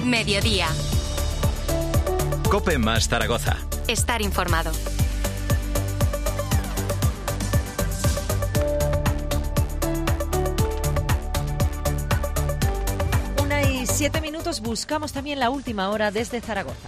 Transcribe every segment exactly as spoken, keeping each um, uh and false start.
Mediodía. COPE más Zaragoza. Estar informado. Una y siete minutos, buscamos también la última hora desde Zaragoza.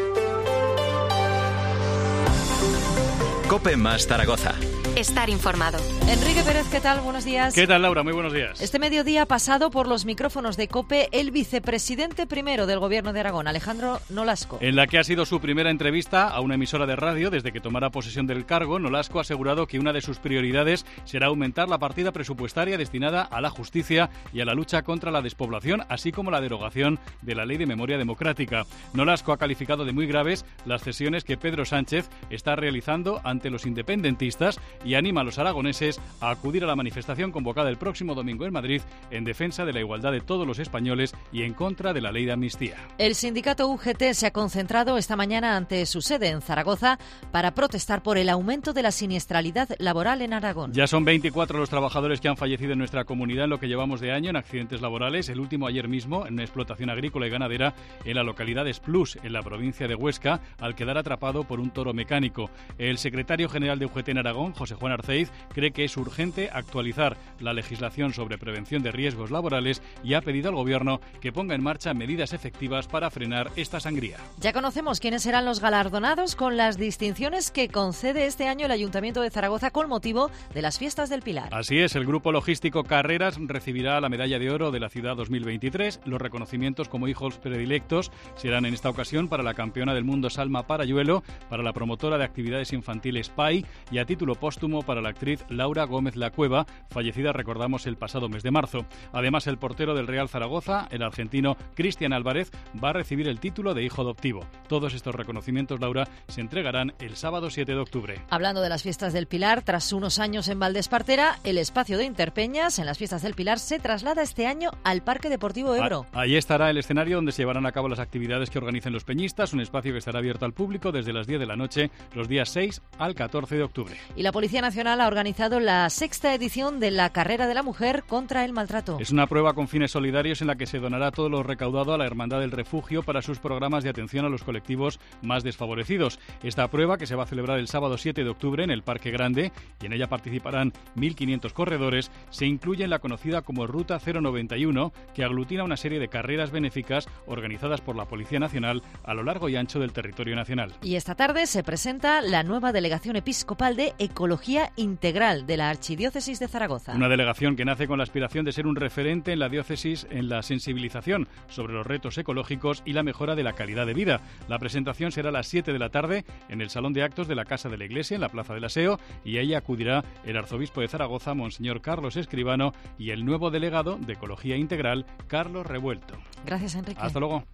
COPE más Zaragoza. Estar informado. Enrique Pérez, ¿qué tal? Buenos días. ¿Qué tal, Laura? Muy buenos días. Este mediodía ha pasado por los micrófonos de COPE el vicepresidente primero del Gobierno de Aragón, Alejandro Nolasco. En la que ha sido su primera entrevista a una emisora de radio desde que tomara posesión del cargo, Nolasco ha asegurado que una de sus prioridades será aumentar la partida presupuestaria destinada a la justicia y a la lucha contra la despoblación, así como la derogación de la Ley de Memoria Democrática. Nolasco ha calificado de muy graves las cesiones que Pedro Sánchez está realizando ante los independentistas y anima a los aragoneses a acudir a la manifestación convocada el próximo domingo en Madrid en defensa de la igualdad de todos los españoles y en contra de la ley de amnistía. El sindicato U G T se ha concentrado esta mañana ante su sede en Zaragoza para protestar por el aumento de la siniestralidad laboral en Aragón. Ya son veinticuatro los trabajadores que han fallecido en nuestra comunidad en lo que llevamos de año en accidentes laborales, el último ayer mismo en una explotación agrícola y ganadera en la localidad de Esplús, en la provincia de Huesca, al quedar atrapado por un toro mecánico. El secretario general de U G T en Aragón, José Juan Arceiz, cree que es urgente actualizar la legislación sobre prevención de riesgos laborales y ha pedido al Gobierno que ponga en marcha medidas efectivas para frenar esta sangría. Ya conocemos quiénes serán los galardonados con las distinciones que concede este año el Ayuntamiento de Zaragoza con motivo de las Fiestas del Pilar. Así es, el grupo logístico Carreras recibirá la Medalla de Oro de la Ciudad dos mil veintitrés. Los reconocimientos como hijos predilectos serán en esta ocasión para la campeona del mundo Salma Parayuelo, para la promotora de actividades infantiles P A I y a título póstumo para la actriz Laura Gómez La Cueva, fallecida, recordamos, el pasado mes de marzo. Además, el portero del Real Zaragoza, el argentino Cristian Álvarez, va a recibir el título de hijo adoptivo. Todos estos reconocimientos, Laura, se entregarán el sábado siete de octubre. Hablando de las Fiestas del Pilar, tras unos años en Valdespartera, el espacio de Interpeñas en las Fiestas del Pilar se traslada este año al Parque Deportivo Ebro. A- Allí estará el escenario donde se llevarán a cabo las actividades que organicen los peñistas, un espacio que estará abierto al público desde las diez de la noche, los días seis al catorce de octubre. Y la Policía Nacional ha organizado la sexta edición de la Carrera de la Mujer contra el Maltrato. Es una prueba con fines solidarios en la que se donará todo lo recaudado a la Hermandad del Refugio para sus programas de atención a los colectivos más desfavorecidos. Esta prueba, que se va a celebrar el sábado siete de octubre en el Parque Grande y en ella participarán mil quinientos corredores, se incluye en la conocida como Ruta cero noventa y uno, que aglutina una serie de carreras benéficas organizadas por la Policía Nacional a lo largo y ancho del territorio nacional. Y esta tarde se presenta la nueva Delegación Episcopal de Ecología Integral de la Archidiócesis de Zaragoza. Una delegación que nace con la aspiración de ser un referente en la diócesis en la sensibilización sobre los retos ecológicos y la mejora de la calidad de vida. La presentación será a las siete de la tarde en el Salón de Actos de la Casa de la Iglesia, en la Plaza del Aseo, y a ella acudirá el arzobispo de Zaragoza, Monseñor Carlos Escribano, y el nuevo delegado de Ecología Integral, Carlos Revuelto. Gracias, Enrique. Hasta luego.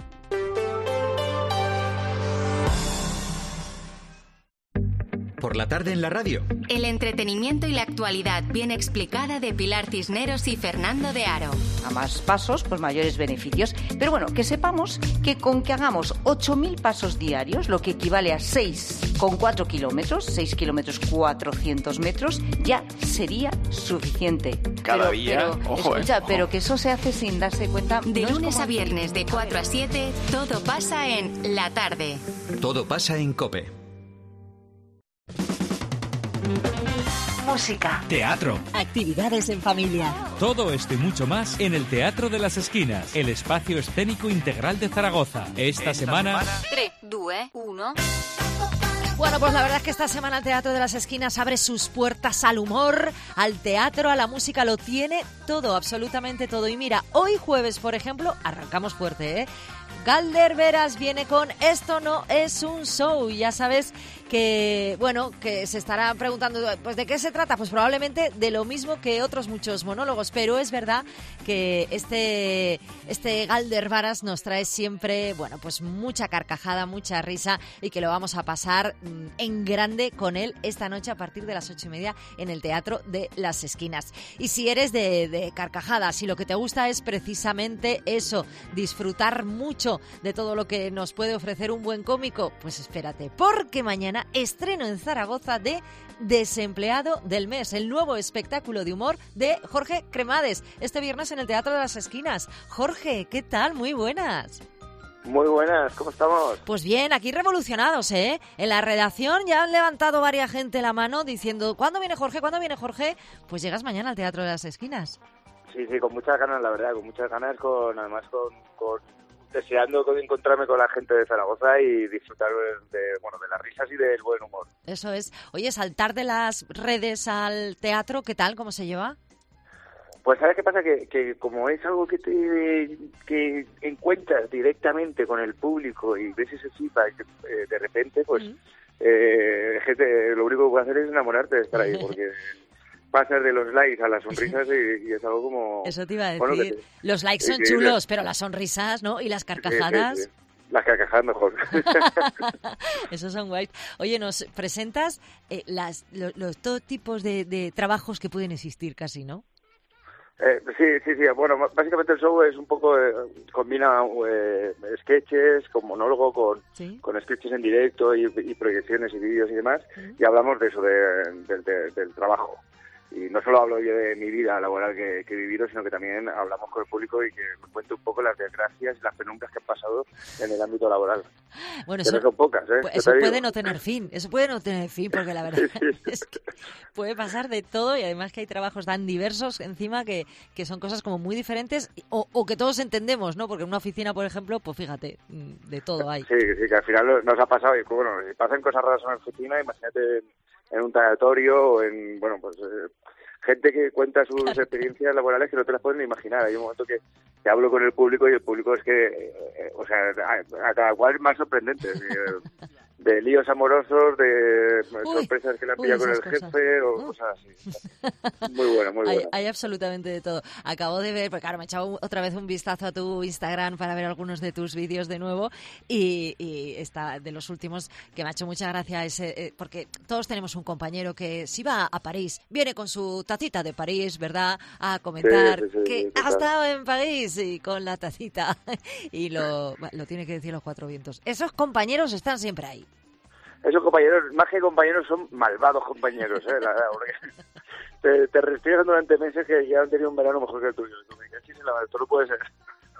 Por la tarde en la radio. El entretenimiento y la actualidad bien explicada de Pilar Cisneros y Fernando de Aro. A más pasos, pues mayores beneficios. Pero bueno, que sepamos que con que hagamos ocho mil pasos diarios, lo que equivale a seis coma cuatro kilómetros, seis kilómetros cuatrocientos metros, ya sería suficiente. Cada pero, día, pero, ojo, escucha, eh, pero ojo. que eso se hace sin darse cuenta. De no es lunes como a viernes de cuatro a siete, todo pasa en La Tarde. Todo pasa en COPE. Música, Teatro. actividades en familia. Todo esto y mucho más en el Teatro de las Esquinas, el espacio escénico integral de Zaragoza. Esta, Esta semana... tres, dos, uno... Bueno, pues la verdad es que esta semana el Teatro de las Esquinas abre sus puertas al humor, al teatro, a la música, lo tiene todo, absolutamente todo. Y mira, hoy jueves, por ejemplo, arrancamos fuerte, ¿eh? Galder Veras viene con Esto no es un show. Ya sabes que, bueno, que se estará preguntando, pues ¿de qué se trata? Pues probablemente de lo mismo que otros muchos monólogos, pero es verdad que este, este Galder Veras nos trae siempre, bueno, pues mucha carcajada, mucha risa y que lo vamos a pasar en grande con él esta noche a partir de las ocho y media en el Teatro de las Esquinas. Y si eres de, de carcajadas, si lo que te gusta es precisamente eso, disfrutar mucho de todo lo que nos puede ofrecer un buen cómico, pues espérate, porque mañana estreno en Zaragoza de Desempleado del Mes, el nuevo espectáculo de humor de Jorge Cremades, este viernes en el Teatro de las Esquinas. Jorge, ¿qué tal? Muy buenas. Muy buenas, ¿cómo estamos? Pues bien, aquí revolucionados, ¿eh? En la redacción ya han levantado varias gente la mano diciendo, ¿cuándo viene Jorge? ¿Cuándo viene Jorge? Pues llegas mañana al Teatro de las Esquinas. Sí, sí, con muchas ganas, la verdad, con muchas ganas, con además con, con deseando encontrarme con la gente de Zaragoza y disfrutar de, bueno, de las risas y del buen humor. Eso es. Oye, saltar de las redes al teatro, ¿qué tal? ¿Cómo se lleva? Pues ¿sabes qué pasa? Que, que como es algo que te que encuentras directamente con el público y ves ese feedback eh, de repente, pues mm. eh, gente, lo único que puedes hacer es enamorarte de estar ahí, porque pasas de los likes a las sonrisas y, y es algo como... Eso te iba a decir. Bueno, te, los likes son chulos, pero las sonrisas, ¿no? Y las carcajadas... Sí, sí, sí. Las carcajadas mejor. Esos son guays. Oye, nos presentas eh, las, los, los todo tipos de, de trabajos que pueden existir casi, ¿no? Eh, sí, sí, sí. Bueno, básicamente el show es un poco, eh, combina eh, sketches con monólogo, con, ¿sí? con sketches en directo y, y proyecciones y vídeos y demás, ¿sí? Y hablamos de eso, de, de, de, del trabajo. Y no solo hablo yo de mi vida laboral que, que he vivido, sino que también hablamos con el público y que me cuente un poco las desgracias y las penumbras que han pasado en el ámbito laboral. Bueno, eso, eso son pocas, ¿eh? Eso puede no tener fin, eso puede no tener fin, porque la verdad sí, sí. es que puede pasar de todo y además que hay trabajos tan diversos encima que, que son cosas como muy diferentes o, o que todos entendemos, ¿no? Porque en una oficina, por ejemplo, pues fíjate, de todo hay. Sí, sí, que al final nos ha pasado y bueno, si pasan cosas raras en una oficina, imagínate en un tanatorio o en, bueno, pues eh, gente que cuenta sus claro. experiencias laborales que no te las pueden ni imaginar. Hay un momento que, que hablo con el público y el público es que, eh, o sea, a, a cada cual es más sorprendente. eh, de líos amorosos, de uy, sorpresas que le han pillado con el cosas. jefe o uh. cosas así. Muy bueno, muy bueno. Hay, hay absolutamente de todo. Acabo de ver, porque claro, me he echado otra vez un vistazo a tu Instagram para ver algunos de tus vídeos de nuevo y, y está de los últimos que me ha hecho mucha gracia ese, eh, porque todos tenemos un compañero que si va a París, viene con su tacita de París, ¿verdad? A comentar sí, sí, sí, que sí, ha estado en París y con la tacita y lo, lo tiene que decir los cuatro vientos. Esos compañeros están siempre ahí. Esos compañeros, más que compañeros, son malvados compañeros, ¿eh? La verdad, porque te, te restriegan durante meses que ya han tenido un verano mejor que el tuyo. Esto no puede ser.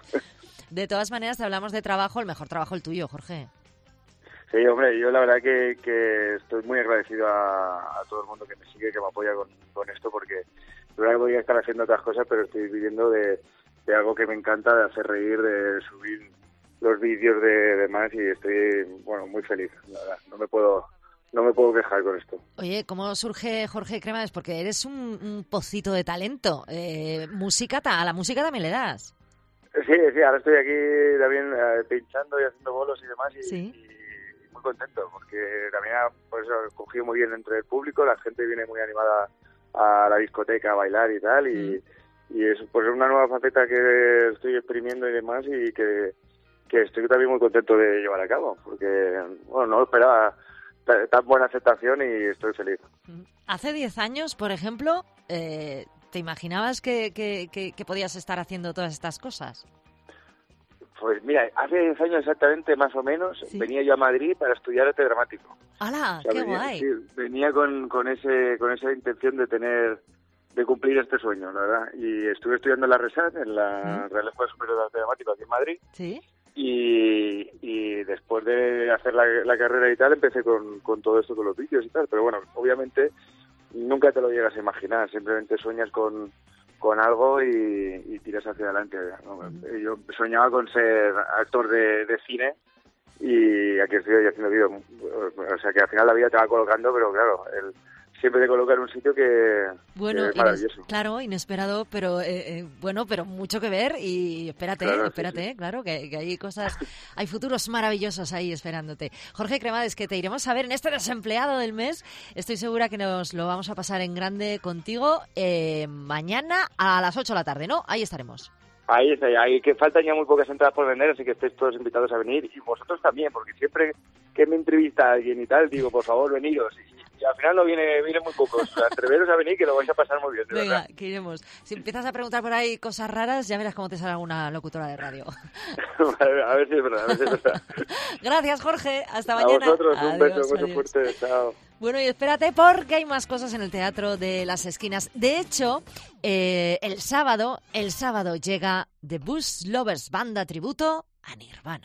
De todas maneras, te hablamos de trabajo, el mejor trabajo el tuyo, Jorge. Sí, hombre, yo la verdad que, que estoy muy agradecido a, a todo el mundo que me sigue, que me apoya con, con esto, porque la verdad que podría estar haciendo otras cosas, pero estoy viviendo de, de algo que me encanta, de hacer reír, de subir los vídeos de demás y estoy, bueno, muy feliz, la verdad. No me puedo no me puedo quejar con esto. Oye, ¿cómo surge Jorge Cremades? Porque eres un, un pocito de talento. Eh, música, a la música también le das. Sí, sí, ahora estoy aquí también eh, pinchando y haciendo bolos y demás y, sí. y muy contento porque también ha pues, cogido muy bien entre el público, la gente viene muy animada a la discoteca a bailar y tal y, mm. y es pues una nueva faceta que estoy exprimiendo y demás y que que estoy también muy contento de llevar a cabo, porque bueno no esperaba t- tan buena aceptación y estoy feliz. Hace diez años, por ejemplo, eh, ¿te imaginabas que, que, que, que podías estar haciendo todas estas cosas? Pues mira, hace diez años exactamente, más o menos, ¿sí? Venía yo a Madrid para estudiar arte dramático. ¡Hala! O sea, ¡Qué venía, guay! Sí, venía con, con, ese, con esa intención de tener... de cumplir este sueño, la verdad. Y estuve estudiando en la RESAT, en la ¿sí? Real Escuela Superior de Arte Dramático aquí en Madrid. ¿Sí? Y, y después de hacer la, la carrera y tal, empecé con, con todo esto, con los vídeos y tal. Pero bueno, obviamente nunca te lo llegas a imaginar. Simplemente sueñas con, con algo y, y tiras hacia adelante, ¿no? Uh-huh. Yo soñaba con ser actor de, de cine y aquí estoy haciendo vídeos. O sea que al final la vida te va colocando, pero claro, el... siempre te coloca en un sitio que, bueno, que es maravilloso. Ines, claro, inesperado, pero eh, eh, bueno, pero mucho que ver y espérate, claro, espérate, sí, sí. claro, que, que hay cosas, hay futuros maravillosos ahí esperándote. Jorge Cremades, que te iremos a ver en este desempleado del mes, estoy segura que nos lo vamos a pasar en grande contigo eh, mañana a las ocho de la tarde, ¿no? Ahí estaremos. Ahí está, ahí que faltan ya muy pocas entradas por vender, así que estéis todos invitados a venir y vosotros también, porque siempre que me entrevista a alguien y tal, digo, por favor, veniros. Y, y al final no viene, viene muy pocos. Atreveros a venir que lo vais a pasar muy bien, de Venga, verdad. que iremos. Si empiezas a preguntar por ahí cosas raras, ya verás cómo te sale alguna locutora de radio. a ver si es verdad, a ver si es verdad. Gracias, Jorge. Hasta a mañana. vosotros, un adiós, beso, un beso fuerte. Chao. Bueno, y espérate porque hay más cosas en el Teatro de las Esquinas. De hecho, eh, el sábado, el sábado llega The Blues Lovers Banda Tributo a Nirvana.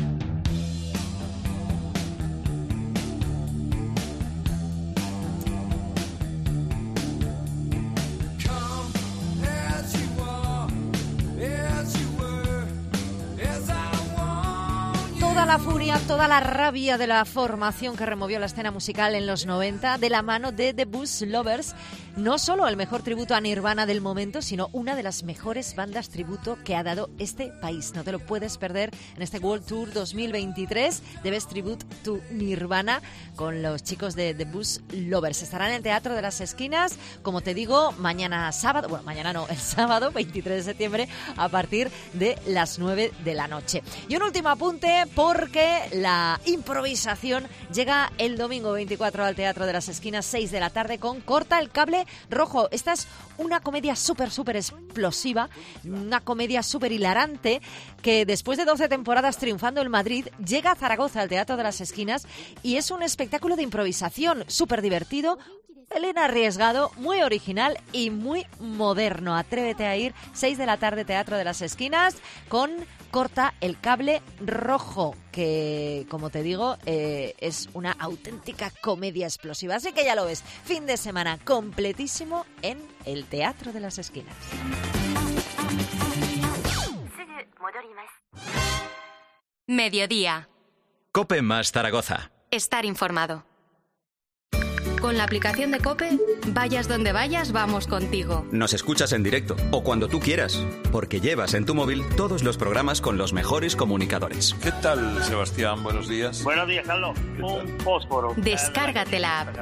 Toda la furia, toda la rabia de la formación que removió la escena musical en los noventa de la mano de The Bus Lovers, no solo el mejor tributo a Nirvana del momento, sino una de las mejores bandas tributo que ha dado este país. No te lo puedes perder en este World Tour dos mil veintitrés de Best Tribute to Nirvana con los chicos de The Bus Lovers. Estarán en el Teatro de las Esquinas, como te digo, mañana sábado, bueno, mañana no, el sábado veintitrés de septiembre a partir de las nueve de la noche. Y un último apunte, porque la improvisación llega el domingo veinticuatro al Teatro de las Esquinas, seis de la tarde, con Corta el Cable Rojo. Esta es una comedia súper, súper explosiva, una comedia súper hilarante que después de doce temporadas triunfando en Madrid, llega a Zaragoza al Teatro de las Esquinas y es un espectáculo de improvisación súper divertido, pelín arriesgado, muy original y muy moderno. Atrévete a ir, seis de la tarde, Teatro de las Esquinas, con Corta el Cable Rojo, que, como te digo, eh, es una auténtica comedia explosiva. Así que ya lo ves, fin de semana completísimo en el Teatro de las Esquinas. Mediodía. COPE más Zaragoza. Estar informado. Con la aplicación de COPE, vayas donde vayas, vamos contigo. Nos escuchas en directo o cuando tú quieras, porque llevas en tu móvil todos los programas con los mejores comunicadores. ¿Qué tal, Sebastián? Buenos días. Buenos días, Carlos. Un fósforo. Descárgate la app.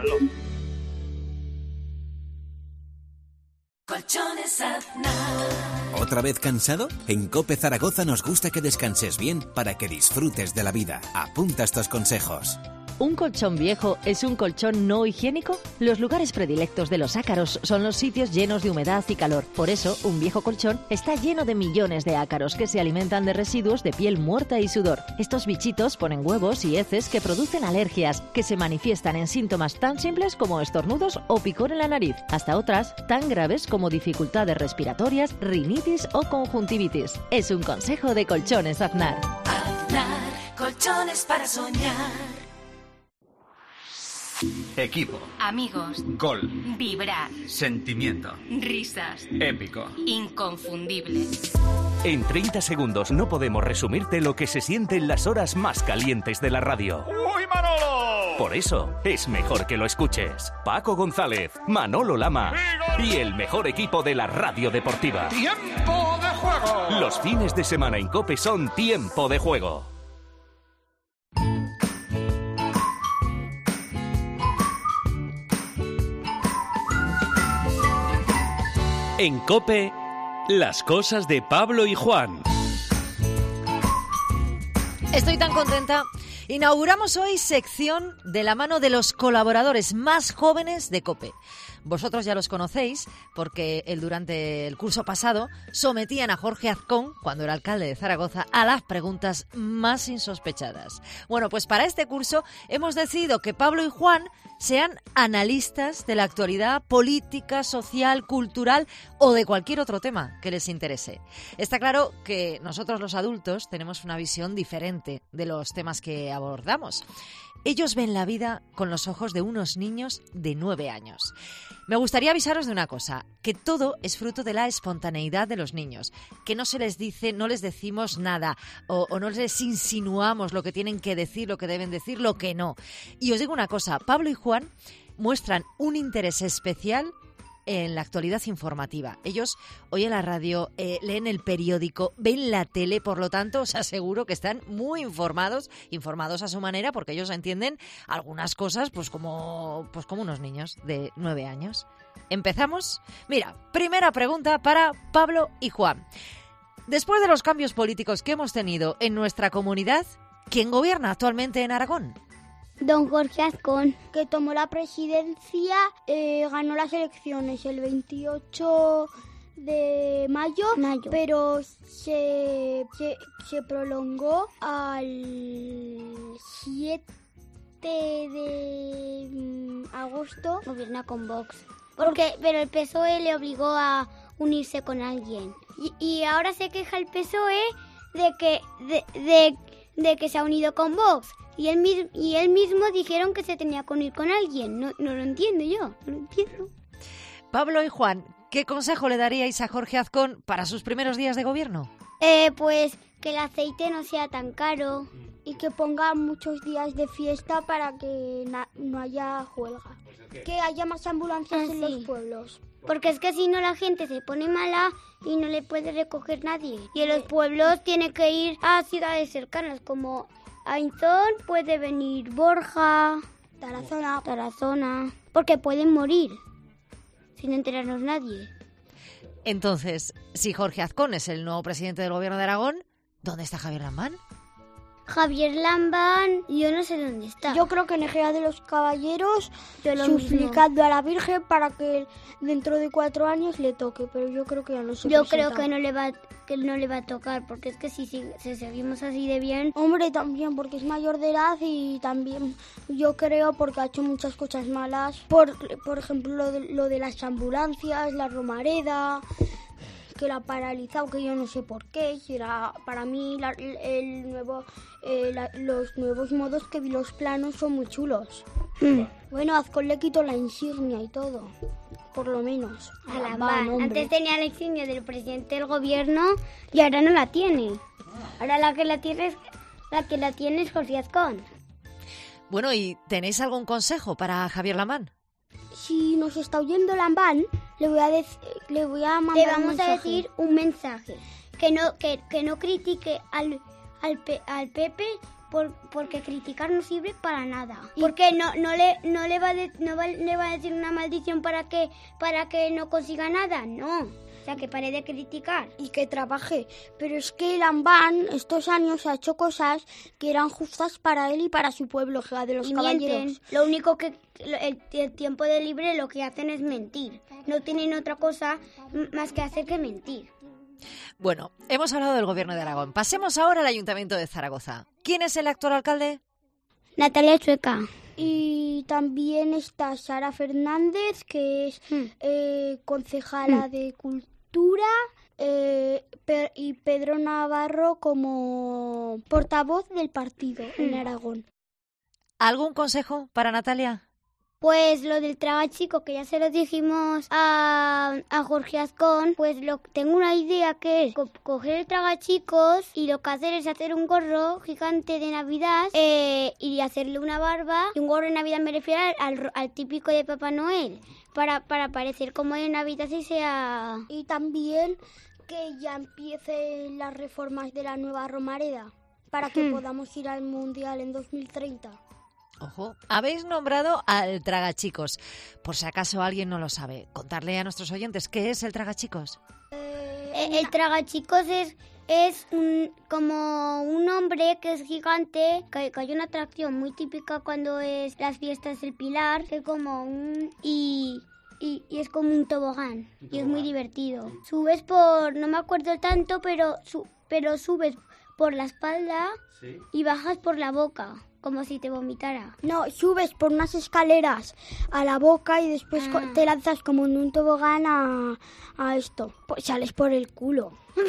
Colchones Aznar. ¿Otra vez cansado? En COPE Zaragoza nos gusta que descanses bien para que disfrutes de la vida. Apunta estos consejos. ¿Un colchón viejo es un colchón no higiénico? Los lugares predilectos de los ácaros son los sitios llenos de humedad y calor. Por eso, un viejo colchón está lleno de millones de ácaros que se alimentan de residuos de piel muerta y sudor. Estos bichitos ponen huevos y heces que producen alergias, que se manifiestan en síntomas tan simples como estornudos o picor en la nariz, hasta otras tan graves como dificultades respiratorias, rinitis o conjuntivitis. Es un consejo de Colchones Aznar. Aznar, colchones para soñar. Equipo. Amigos. Gol. Vibrar. Sentimiento. Risas. Épico. Inconfundible. En treinta segundos no podemos resumirte lo que se siente en las horas más calientes de la radio. ¡Uy, Manolo! Por eso es mejor que lo escuches. Paco González, Manolo Lama y el mejor equipo de la radio deportiva. ¡Tiempo de juego! Los fines de semana en COPE son Tiempo de Juego. En COPE, las cosas de Pablo y Juan. Estoy tan contenta. Inauguramos hoy sección de la mano de los colaboradores más jóvenes de COPE. Vosotros ya los conocéis porque el, durante el curso pasado sometían a Jorge Azcón, cuando era alcalde de Zaragoza, a las preguntas más insospechadas. Bueno, pues para este curso hemos decidido que Pablo y Juan sean analistas de la actualidad política, social, cultural o de cualquier otro tema que les interese. Está claro que nosotros los adultos tenemos una visión diferente de los temas que abordamos. Ellos ven la vida con los ojos de unos niños de nueve años. Me gustaría avisaros de una cosa, que todo es fruto de la espontaneidad de los niños, que no se les dice, no les decimos nada o, o no les insinuamos lo que tienen que decir, lo que deben decir, lo que no. Y os digo una cosa, Pablo y Juan muestran un interés especial en la actualidad informativa. Ellos oyen la radio, eh, leen el periódico, ven la tele, por lo tanto os aseguro que están muy informados, informados a su manera, porque ellos entienden algunas cosas pues como, pues como unos niños de nueve años. ¿Empezamos? Mira, primera pregunta para Pablo y Juan. Después de los cambios políticos que hemos tenido en nuestra comunidad, ¿quién gobierna actualmente en Aragón? Don Jorge Azcón, que tomó la presidencia, eh, ganó las elecciones el veintiocho de mayo, mayo. pero se, se, se prolongó al siete de mm, agosto. Gobierna con Vox. Porque, pero el P S O E le obligó a unirse con alguien. Y, y ahora se queja el P S O E de que de, de, de que se ha unido con Vox. Y él, mis, y él mismo dijeron que se tenía que unir con alguien. No, no lo entiendo yo, no lo entiendo. Pablo y Juan, ¿qué consejo le daríais a Jorge Azcón para sus primeros días de gobierno? Eh, pues que el aceite no sea tan caro y que ponga muchos días de fiesta para que na- no haya huelga. Que haya más ambulancias ah, en sí. los pueblos. Porque es que si no la gente se pone mala y no le puede recoger nadie. Y en los pueblos tiene que ir a ciudades cercanas como Ainzón, puede venir Borja, Tarazona, Tarazona, porque pueden morir sin enterarnos nadie. Entonces, si Jorge Azcón es el nuevo presidente del gobierno de Aragón, ¿dónde está Javier Lambán? Javier Lambán, yo no sé dónde está. Yo creo que en Ejea de los Caballeros, suplicando a la Virgen para que dentro de cuatro años le toque, pero yo creo que ya no se Yo presenta. creo que no le va que no le va a tocar, porque es que si, si, si seguimos así de bien... Hombre, también porque es mayor de edad y también yo creo porque ha hecho muchas cosas malas. Por, por ejemplo, lo de, lo de las ambulancias, la Romareda, que la ha paralizado, que yo no sé por qué. Si era, para mí la, el nuevo, eh, la, los nuevos modos que vi los planos son muy chulos. Mm. Bueno, Azcón le quitó la insignia y todo. Por lo menos. A la van. Antes tenía la insignia del presidente del gobierno y ahora no la tiene. Ahora la que la tiene es, la que la tiene es Jorge Azcón. Bueno, ¿y tenéis algún consejo para Javier Lambán? Si nos está oyendo Lambán, le voy a dec- le voy a mandar Le vamos un mensaje. a decir un mensaje. Que no, que, que no critique al, al, P- al Pepe. Por, porque criticar no sirve para nada. Porque no no le no le va, de, no va le va a decir una maldición para que para que no consiga nada, no. O sea, que pare de criticar y que trabaje. Pero es que Lambán estos años ha hecho cosas que eran justas para él y para su pueblo, Ejea de los y Caballeros. Mienten. Lo único que el, el tiempo de libre lo que hacen es mentir. No tienen otra cosa más que hacer que mentir. Bueno, hemos hablado del gobierno de Aragón. Pasemos ahora al Ayuntamiento de Zaragoza. ¿Quién es el actual alcalde? Natalia Chueca. Y también está Sara Fernández, que es hmm. eh, concejala hmm. de Cultura, eh, pe- y Pedro Navarro como portavoz del partido hmm. en Aragón. ¿Algún consejo para Natalia? Pues lo del tragachico, que ya se lo dijimos a, a Jorge Azcón, pues lo, tengo una idea que es co- coger el tragachicos y lo que hacer es hacer un gorro gigante de Navidad eh, y hacerle una barba. Y un gorro de Navidad me refiero al, al típico de Papá Noel, para, para parecer como de Navidad y sea... Y también que ya empiecen las reformas de la nueva Romareda, para que hmm. podamos ir al Mundial en dos mil treinta. Ojo, habéis nombrado al tragachicos. Por si acaso alguien no lo sabe, contarle a nuestros oyentes qué es el tragachicos. Eh, el, el tragachicos es, es un, como un hombre que es gigante, que, que hay una atracción muy típica cuando es las fiestas del Pilar, que es como un... y... Y, y es como un tobogán, un tobogán, y es muy divertido. Subes por, no me acuerdo tanto, pero, su, pero subes por la espalda ¿sí? y bajas por la boca, como si te vomitara. No, subes por unas escaleras a la boca y después ah. te lanzas como en un tobogán a, a esto. Pues sales por el culo.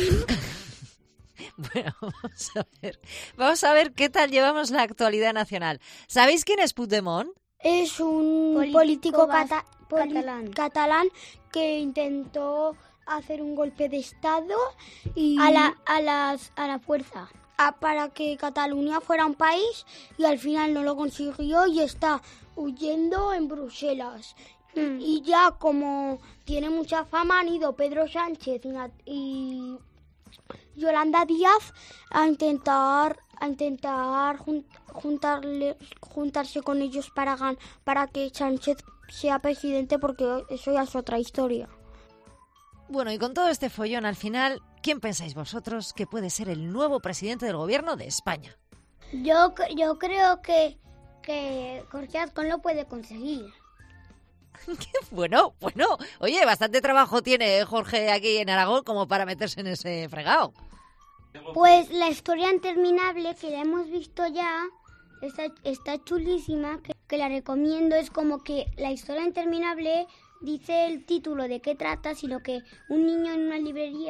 Bueno, vamos a ver. Vamos a ver qué tal llevamos la actualidad nacional. ¿Sabéis quién es Puigdemont? Es un político, político cata- poli- catalán. catalán que intentó hacer un golpe de estado y a la a las a la fuerza a, para que Cataluña fuera un país y al final no lo consiguió y está huyendo en Bruselas. Mm. Y ya como tiene mucha fama han ido Pedro Sánchez y, y Yolanda Díaz a intentar a intentar jun, juntarle, juntarse con ellos para gan, para que Sánchez sea presidente, porque eso ya es otra historia. Bueno, y con todo este follón al final, ¿quién pensáis vosotros que puede ser el nuevo presidente del gobierno de España? Yo yo creo que que Jorge Azcón lo puede conseguir. Bueno, bueno, oye, bastante trabajo tiene Jorge aquí en Aragón como para meterse en ese fregado. Pues la historia interminable, que la hemos visto ya, está, está chulísima, que, que la recomiendo. Es como que la historia interminable dice el título de qué trata, sino que un niño en una librería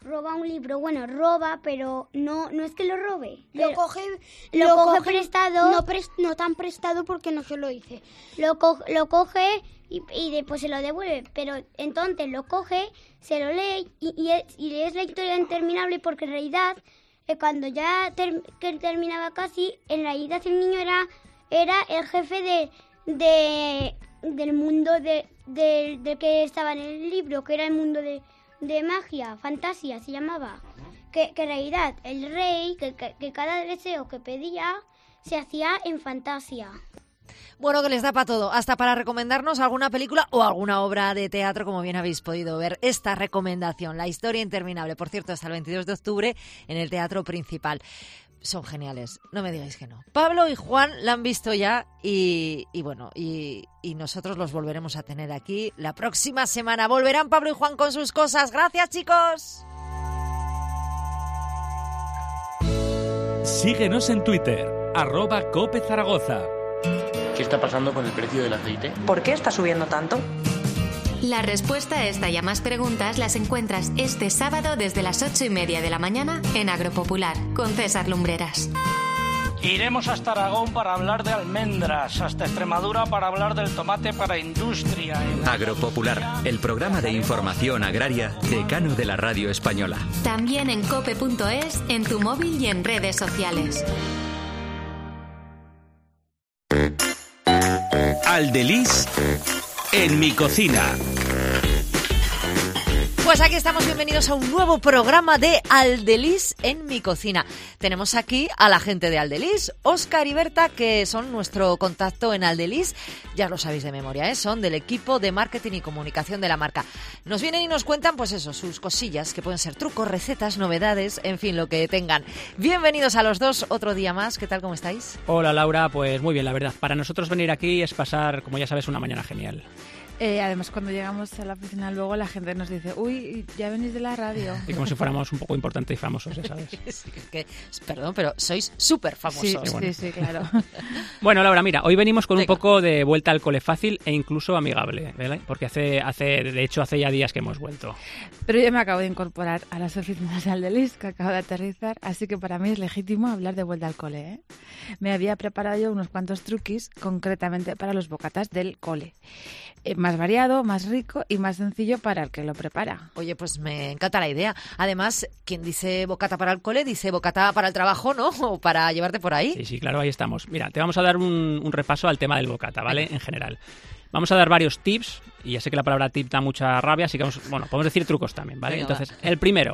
roba un libro. Bueno, roba, pero no no es que lo robe. Lo Pero- coge, lo, lo coge, coge- prestado. No, pres- no tan prestado porque no se lo hice. Lo, co- lo coge y, y después se lo devuelve. Pero entonces lo coge, se lo lee y, y, es, y es la historia interminable porque en realidad, eh, cuando ya ter- que terminaba casi, en realidad el niño era, era el jefe de, de del mundo de, de, de que estaba en el libro, que era el mundo de, de magia, fantasía se llamaba. Que, que en realidad el rey, que, que, que cada deseo que pedía se hacía en fantasía. Bueno, que les da para todo, hasta para recomendarnos alguna película o alguna obra de teatro, como bien habéis podido ver. Esta recomendación, La historia interminable, por cierto, hasta el veintidós de octubre en el Teatro Principal. Son geniales, no me digáis que no. Pablo y Juan la han visto ya y, y bueno, y, y nosotros los volveremos a tener aquí la próxima semana. Volverán Pablo y Juan con sus cosas. Gracias, chicos. Síguenos en Twitter, arroba Cope Zaragoza. ¿Qué está pasando con el precio del aceite? ¿Por qué está subiendo tanto? La respuesta a esta y a más preguntas las encuentras este sábado desde las ocho y media de la mañana en Agropopular con César Lumbreras. Iremos hasta Aragón para hablar de almendras, hasta Extremadura para hablar del tomate para industria. Agropopular, el programa de información agraria decano de la radio española. También en cope punto es, en tu móvil y en redes sociales. Aldeliz en mi cocina. Pues aquí estamos, bienvenidos a un nuevo programa de Aldeliz en mi cocina. Tenemos aquí a la gente de Aldeliz, Óscar y Berta, que son nuestro contacto en Aldeliz. Ya lo sabéis de memoria, ¿eh? Son del equipo de marketing y comunicación de la marca. Nos vienen y nos cuentan, pues eso, sus cosillas, que pueden ser trucos, recetas, novedades, en fin, lo que tengan. Bienvenidos a los dos, otro día más. ¿Qué tal, cómo estáis? Hola, Laura, pues muy bien, la verdad. Para nosotros venir aquí es pasar, como ya sabes, una mañana genial. Eh, además, cuando llegamos a la oficina luego la gente nos dice, uy, ya venís de la radio. Y como si fuéramos un poco importantes y famosos, ya sabes. Sí, que, perdón, pero sois súper famosos. Sí, bueno. sí, sí, claro. Bueno, Laura, mira, hoy venimos con Venga. un poco de vuelta al cole fácil e incluso amigable, ¿vale? Porque hace, hace, de hecho, hace ya días que hemos vuelto. Pero yo me acabo de incorporar a las oficinas de Aldeliz, que acabo de aterrizar, así que para mí es legítimo hablar de vuelta al cole, ¿eh? Me había preparado yo unos cuantos truquis, concretamente para los bocatas del cole. Eh, más variado, más rico y más sencillo para el que lo prepara. Oye, pues me encanta la idea. Además, quien dice bocata para el cole, dice bocata para el trabajo, ¿no? O para llevarte por ahí. Sí, sí, claro, ahí estamos. Mira, te vamos a dar un, un repaso al tema del bocata, ¿vale? En general. Vamos a dar varios tips, y ya sé que la palabra tip da mucha rabia, así que vamos, bueno, podemos decir trucos también, ¿vale? Venga, Entonces, el primero,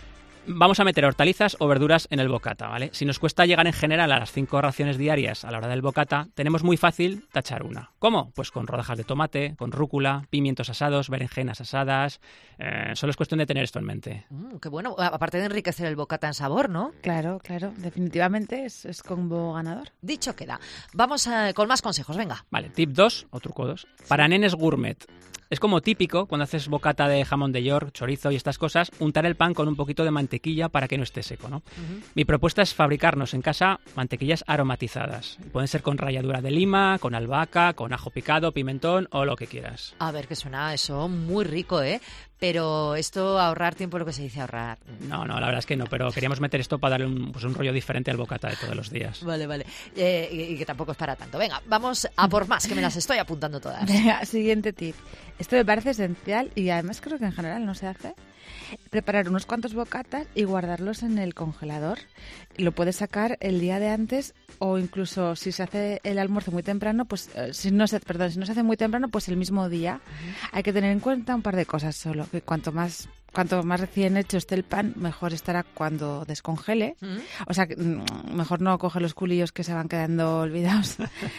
vamos a meter hortalizas o verduras en el bocata, ¿vale? Si nos cuesta llegar en general a las cinco raciones diarias a la hora del bocata, tenemos muy fácil tachar una. ¿Cómo? Pues con rodajas de tomate, con rúcula, pimientos asados, berenjenas asadas. Eh, solo es cuestión de tener esto en mente. Mm, qué bueno. Aparte de enriquecer el bocata en sabor, ¿no? Claro, claro. Definitivamente es, es combo ganador. Dicho queda. Vamos a, con más consejos, venga. Vale, tip dos o truco dos. Para nenes gourmet. Es como típico, cuando haces bocata de jamón de York, chorizo y estas cosas, untar el pan con un poquito de mantequilla para que no esté seco, ¿no? Uh-huh. Mi propuesta es fabricarnos en casa mantequillas aromatizadas. Pueden ser con ralladura de lima, con albahaca, con ajo picado, pimentón o lo que quieras. A ver, que suena eso muy rico, ¿eh? Pero esto, ahorrar tiempo, lo que se dice ahorrar. No, no, la verdad es que no, pero queríamos meter esto para darle un, pues un rollo diferente al bocata de todos los días. Vale, vale. Eh, y, y que tampoco es para tanto. Venga, vamos a por más, que me las estoy apuntando todas. Venga, siguiente tip. Esto me parece esencial y además creo que en general no se hace. Preparar unos cuantos bocatas y guardarlos en el congelador. Lo puedes sacar el día de antes o incluso si se hace el almuerzo muy temprano, pues eh, si no se, perdón, si no se hace muy temprano, pues el mismo día. Uh-huh. Hay que tener en cuenta un par de cosas solo, que cuanto más Cuanto más recién hecho esté el pan, mejor estará cuando descongele. Mm. O sea, mejor no coger los culillos que se van quedando olvidados.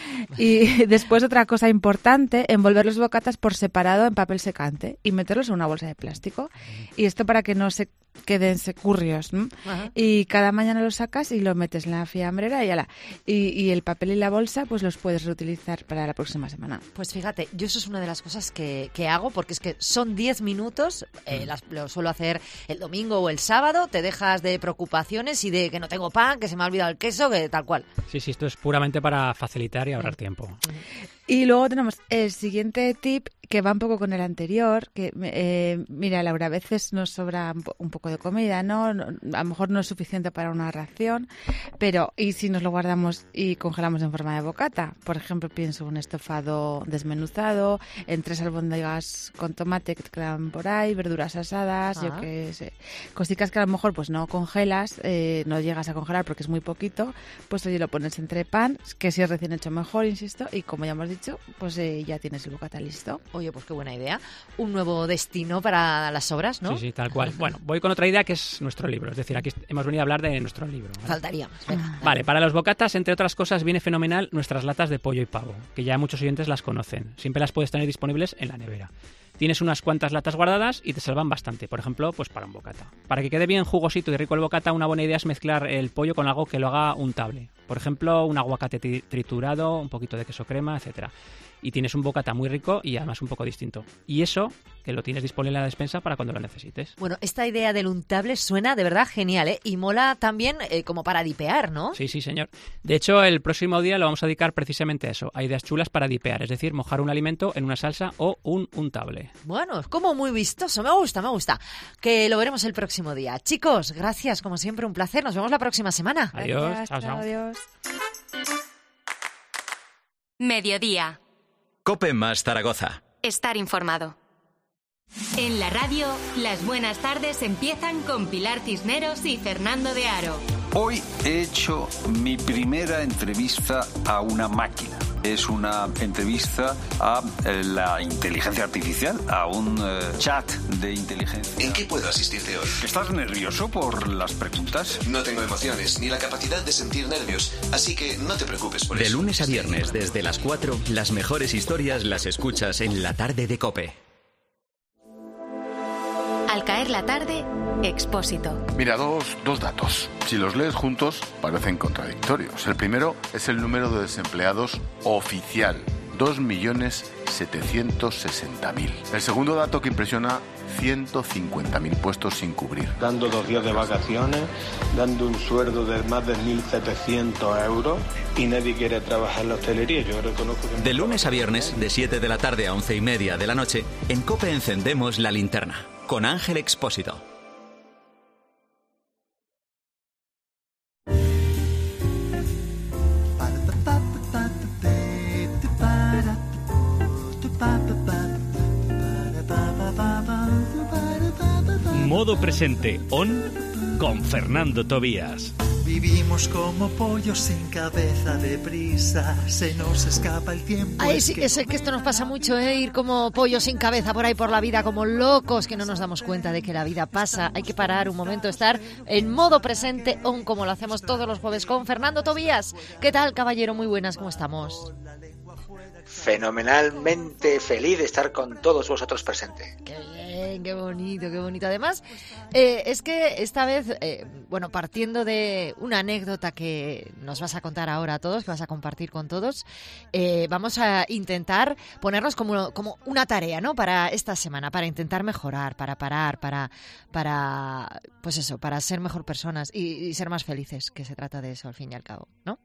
Y después otra cosa importante, envolver los bocatas por separado en papel secante y meterlos en una bolsa de plástico. Y esto para que no se queden securrios. Y cada mañana los sacas y lo metes en la fiambrera y ala. Y, y el papel y la bolsa pues los puedes reutilizar para la próxima semana. Pues fíjate, yo eso es una de las cosas que, que hago porque es que son diez minutos, eh, las, lo suelo hacer el domingo o el sábado, te dejas de preocupaciones y de que no tengo pan, que se me ha olvidado el queso, que tal cual. Sí, sí, esto es puramente para facilitar y ahorrar tiempo. Y luego tenemos el siguiente tip, que va un poco con el anterior, que eh, mira, Laura, a veces nos sobra un, po- un poco de comida, ¿no? No, a lo mejor no es suficiente para una ración, pero ¿y si nos lo guardamos y congelamos en forma de bocata? Por ejemplo, pienso un estofado desmenuzado, en tres albóndigas con tomate que te quedan por ahí, verduras asadas, Ah. yo qué sé, cositas que a lo mejor pues no congelas, eh, no llegas a congelar porque es muy poquito, pues oye, lo pones entre pan, que si es recién hecho mejor, insisto, y como ya hemos dicho, pues eh, ya tienes el bocata listo. Oye, pues qué buena idea. Un nuevo destino para las sobras, ¿no? Sí, sí, tal cual. Bueno, voy con otra idea que es nuestro libro. Es decir, aquí hemos venido a hablar de nuestro libro. ¿Vale? Faltaría más. Venga. Vale, para los bocatas, entre otras cosas, viene fenomenal nuestras latas de pollo y pavo, que ya muchos oyentes las conocen. Siempre las puedes tener disponibles en la nevera. Tienes unas cuantas latas guardadas y te salvan bastante, por ejemplo, pues para un bocata. Para que quede bien jugosito y rico el bocata, una buena idea es mezclar el pollo con algo que lo haga untable. Por ejemplo, un aguacate tri- triturado, un poquito de queso crema, etcétera. Y tienes un bocata muy rico y además un poco distinto. Y eso, que lo tienes disponible en la despensa para cuando lo necesites. Bueno, esta idea del untable suena de verdad genial, ¿eh? Y mola también eh, como para dipear, ¿no? Sí, sí, señor. De hecho, el próximo día lo vamos a dedicar precisamente a eso, a ideas chulas para dipear, es decir, mojar un alimento en una salsa o un untable. Bueno, es como muy vistoso. Me gusta, me gusta. Que lo veremos el próximo día. Chicos, gracias, como siempre, un placer. Nos vemos la próxima semana. Adiós. Gracias, Chao, chao. Adiós. Mediodía. Cope más Zaragoza. Estar informado. En la radio, las buenas tardes empiezan con Pilar Cisneros y Fernando de Aro. Hoy he hecho mi primera entrevista a una máquina. Es una entrevista a eh, la inteligencia artificial, a un eh, chat de inteligencia. ¿En qué puedo asistirte hoy? ¿Estás nervioso por las preguntas? No tengo emociones ni la capacidad de sentir nervios, así que no te preocupes por De eso. lunes a viernes, desde las cuatro, las mejores historias las escuchas en la tarde de Cope. Al caer la tarde, Expósito. Mira, dos, dos datos. Si los lees juntos, parecen contradictorios. El primero es el número de desempleados oficial, dos millones setecientos sesenta mil. El segundo dato que impresiona, ciento cincuenta mil puestos sin cubrir. Dando dos días de vacaciones, dando un sueldo de más de mil setecientos euros y nadie quiere trabajar en la hostelería. Yo reconozco que... De lunes a viernes, de siete de la tarde a once y media de la noche, en Cope encendemos la linterna, con Ángel Expósito. Modo presente on con Fernando Tobías. Vivimos como pollos sin cabeza, deprisa, se nos escapa el tiempo. Ay, sí, es que esto nos pasa mucho, ¿eh? Ir como pollos sin cabeza por ahí por la vida, como locos, que no nos damos cuenta de que la vida pasa. Hay que parar un momento, estar en modo presente on, como lo hacemos todos los jueves con Fernando Tobías. ¿Qué tal, caballero? Muy buenas, ¿cómo estamos? Fenomenalmente feliz de estar con todos vosotros presentes. Qué bien, qué bonito, qué bonito. Además, eh, es que esta vez, eh, bueno, partiendo de una anécdota que nos vas a contar ahora a todos, que vas a compartir con todos, eh, vamos a intentar ponernos como, como una tarea, ¿no? Para esta semana, para intentar mejorar, para parar, para, para pues eso, para ser mejor personas y, y ser más felices, que se trata de eso al fin y al cabo, ¿no?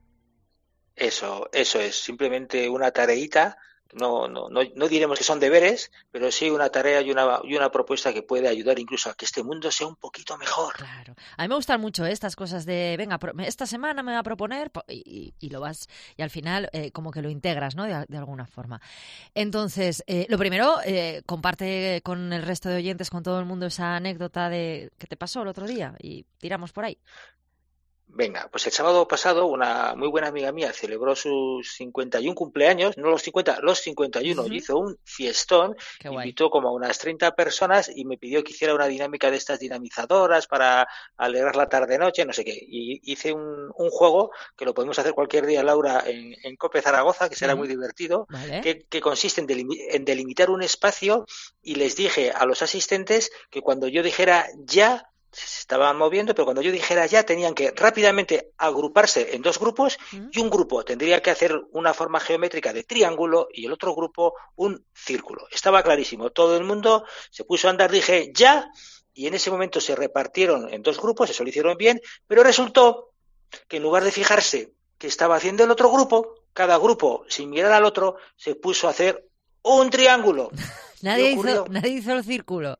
Eso, eso es, simplemente una tareita, no, no, no, no diremos que son deberes, pero sí una tarea y una, y una propuesta que puede ayudar incluso a que este mundo sea un poquito mejor. Claro. A mí me gustan mucho ¿eh? estas cosas de, venga, esta semana me voy a proponer y, y, y lo vas, y al final eh, como que lo integras, ¿no? De, de alguna forma. Entonces, eh, lo primero, eh, comparte con el resto de oyentes, con todo el mundo, esa anécdota de que te pasó el otro día y tiramos por ahí. Venga, pues el sábado pasado una muy buena amiga mía celebró sus cincuenta y uno cumpleaños, no los cincuenta, los cincuenta y uno, uh-huh. Hizo un fiestón, invitó como a unas treinta personas y me pidió que hiciera una dinámica de estas dinamizadoras para alegrar la tarde-noche, no sé qué. Y hice un, un juego que lo podemos hacer cualquier día, Laura, en, en Cope Zaragoza, que será uh-huh. muy divertido, vale. que, que consiste en, delimi- en delimitar un espacio y les dije a los asistentes que cuando yo dijera ya, se estaban moviendo, pero cuando yo dijera ya tenían que rápidamente agruparse en dos grupos y un grupo tendría que hacer una forma geométrica de triángulo y el otro grupo un círculo. Estaba clarísimo, todo el mundo se puso a andar, dije ya, y en ese momento se repartieron en dos grupos, eso lo hicieron bien, pero resultó que en lugar de fijarse qué estaba haciendo el otro grupo, cada grupo, sin mirar al otro, se puso a hacer un triángulo. nadie, hizo, nadie hizo el círculo.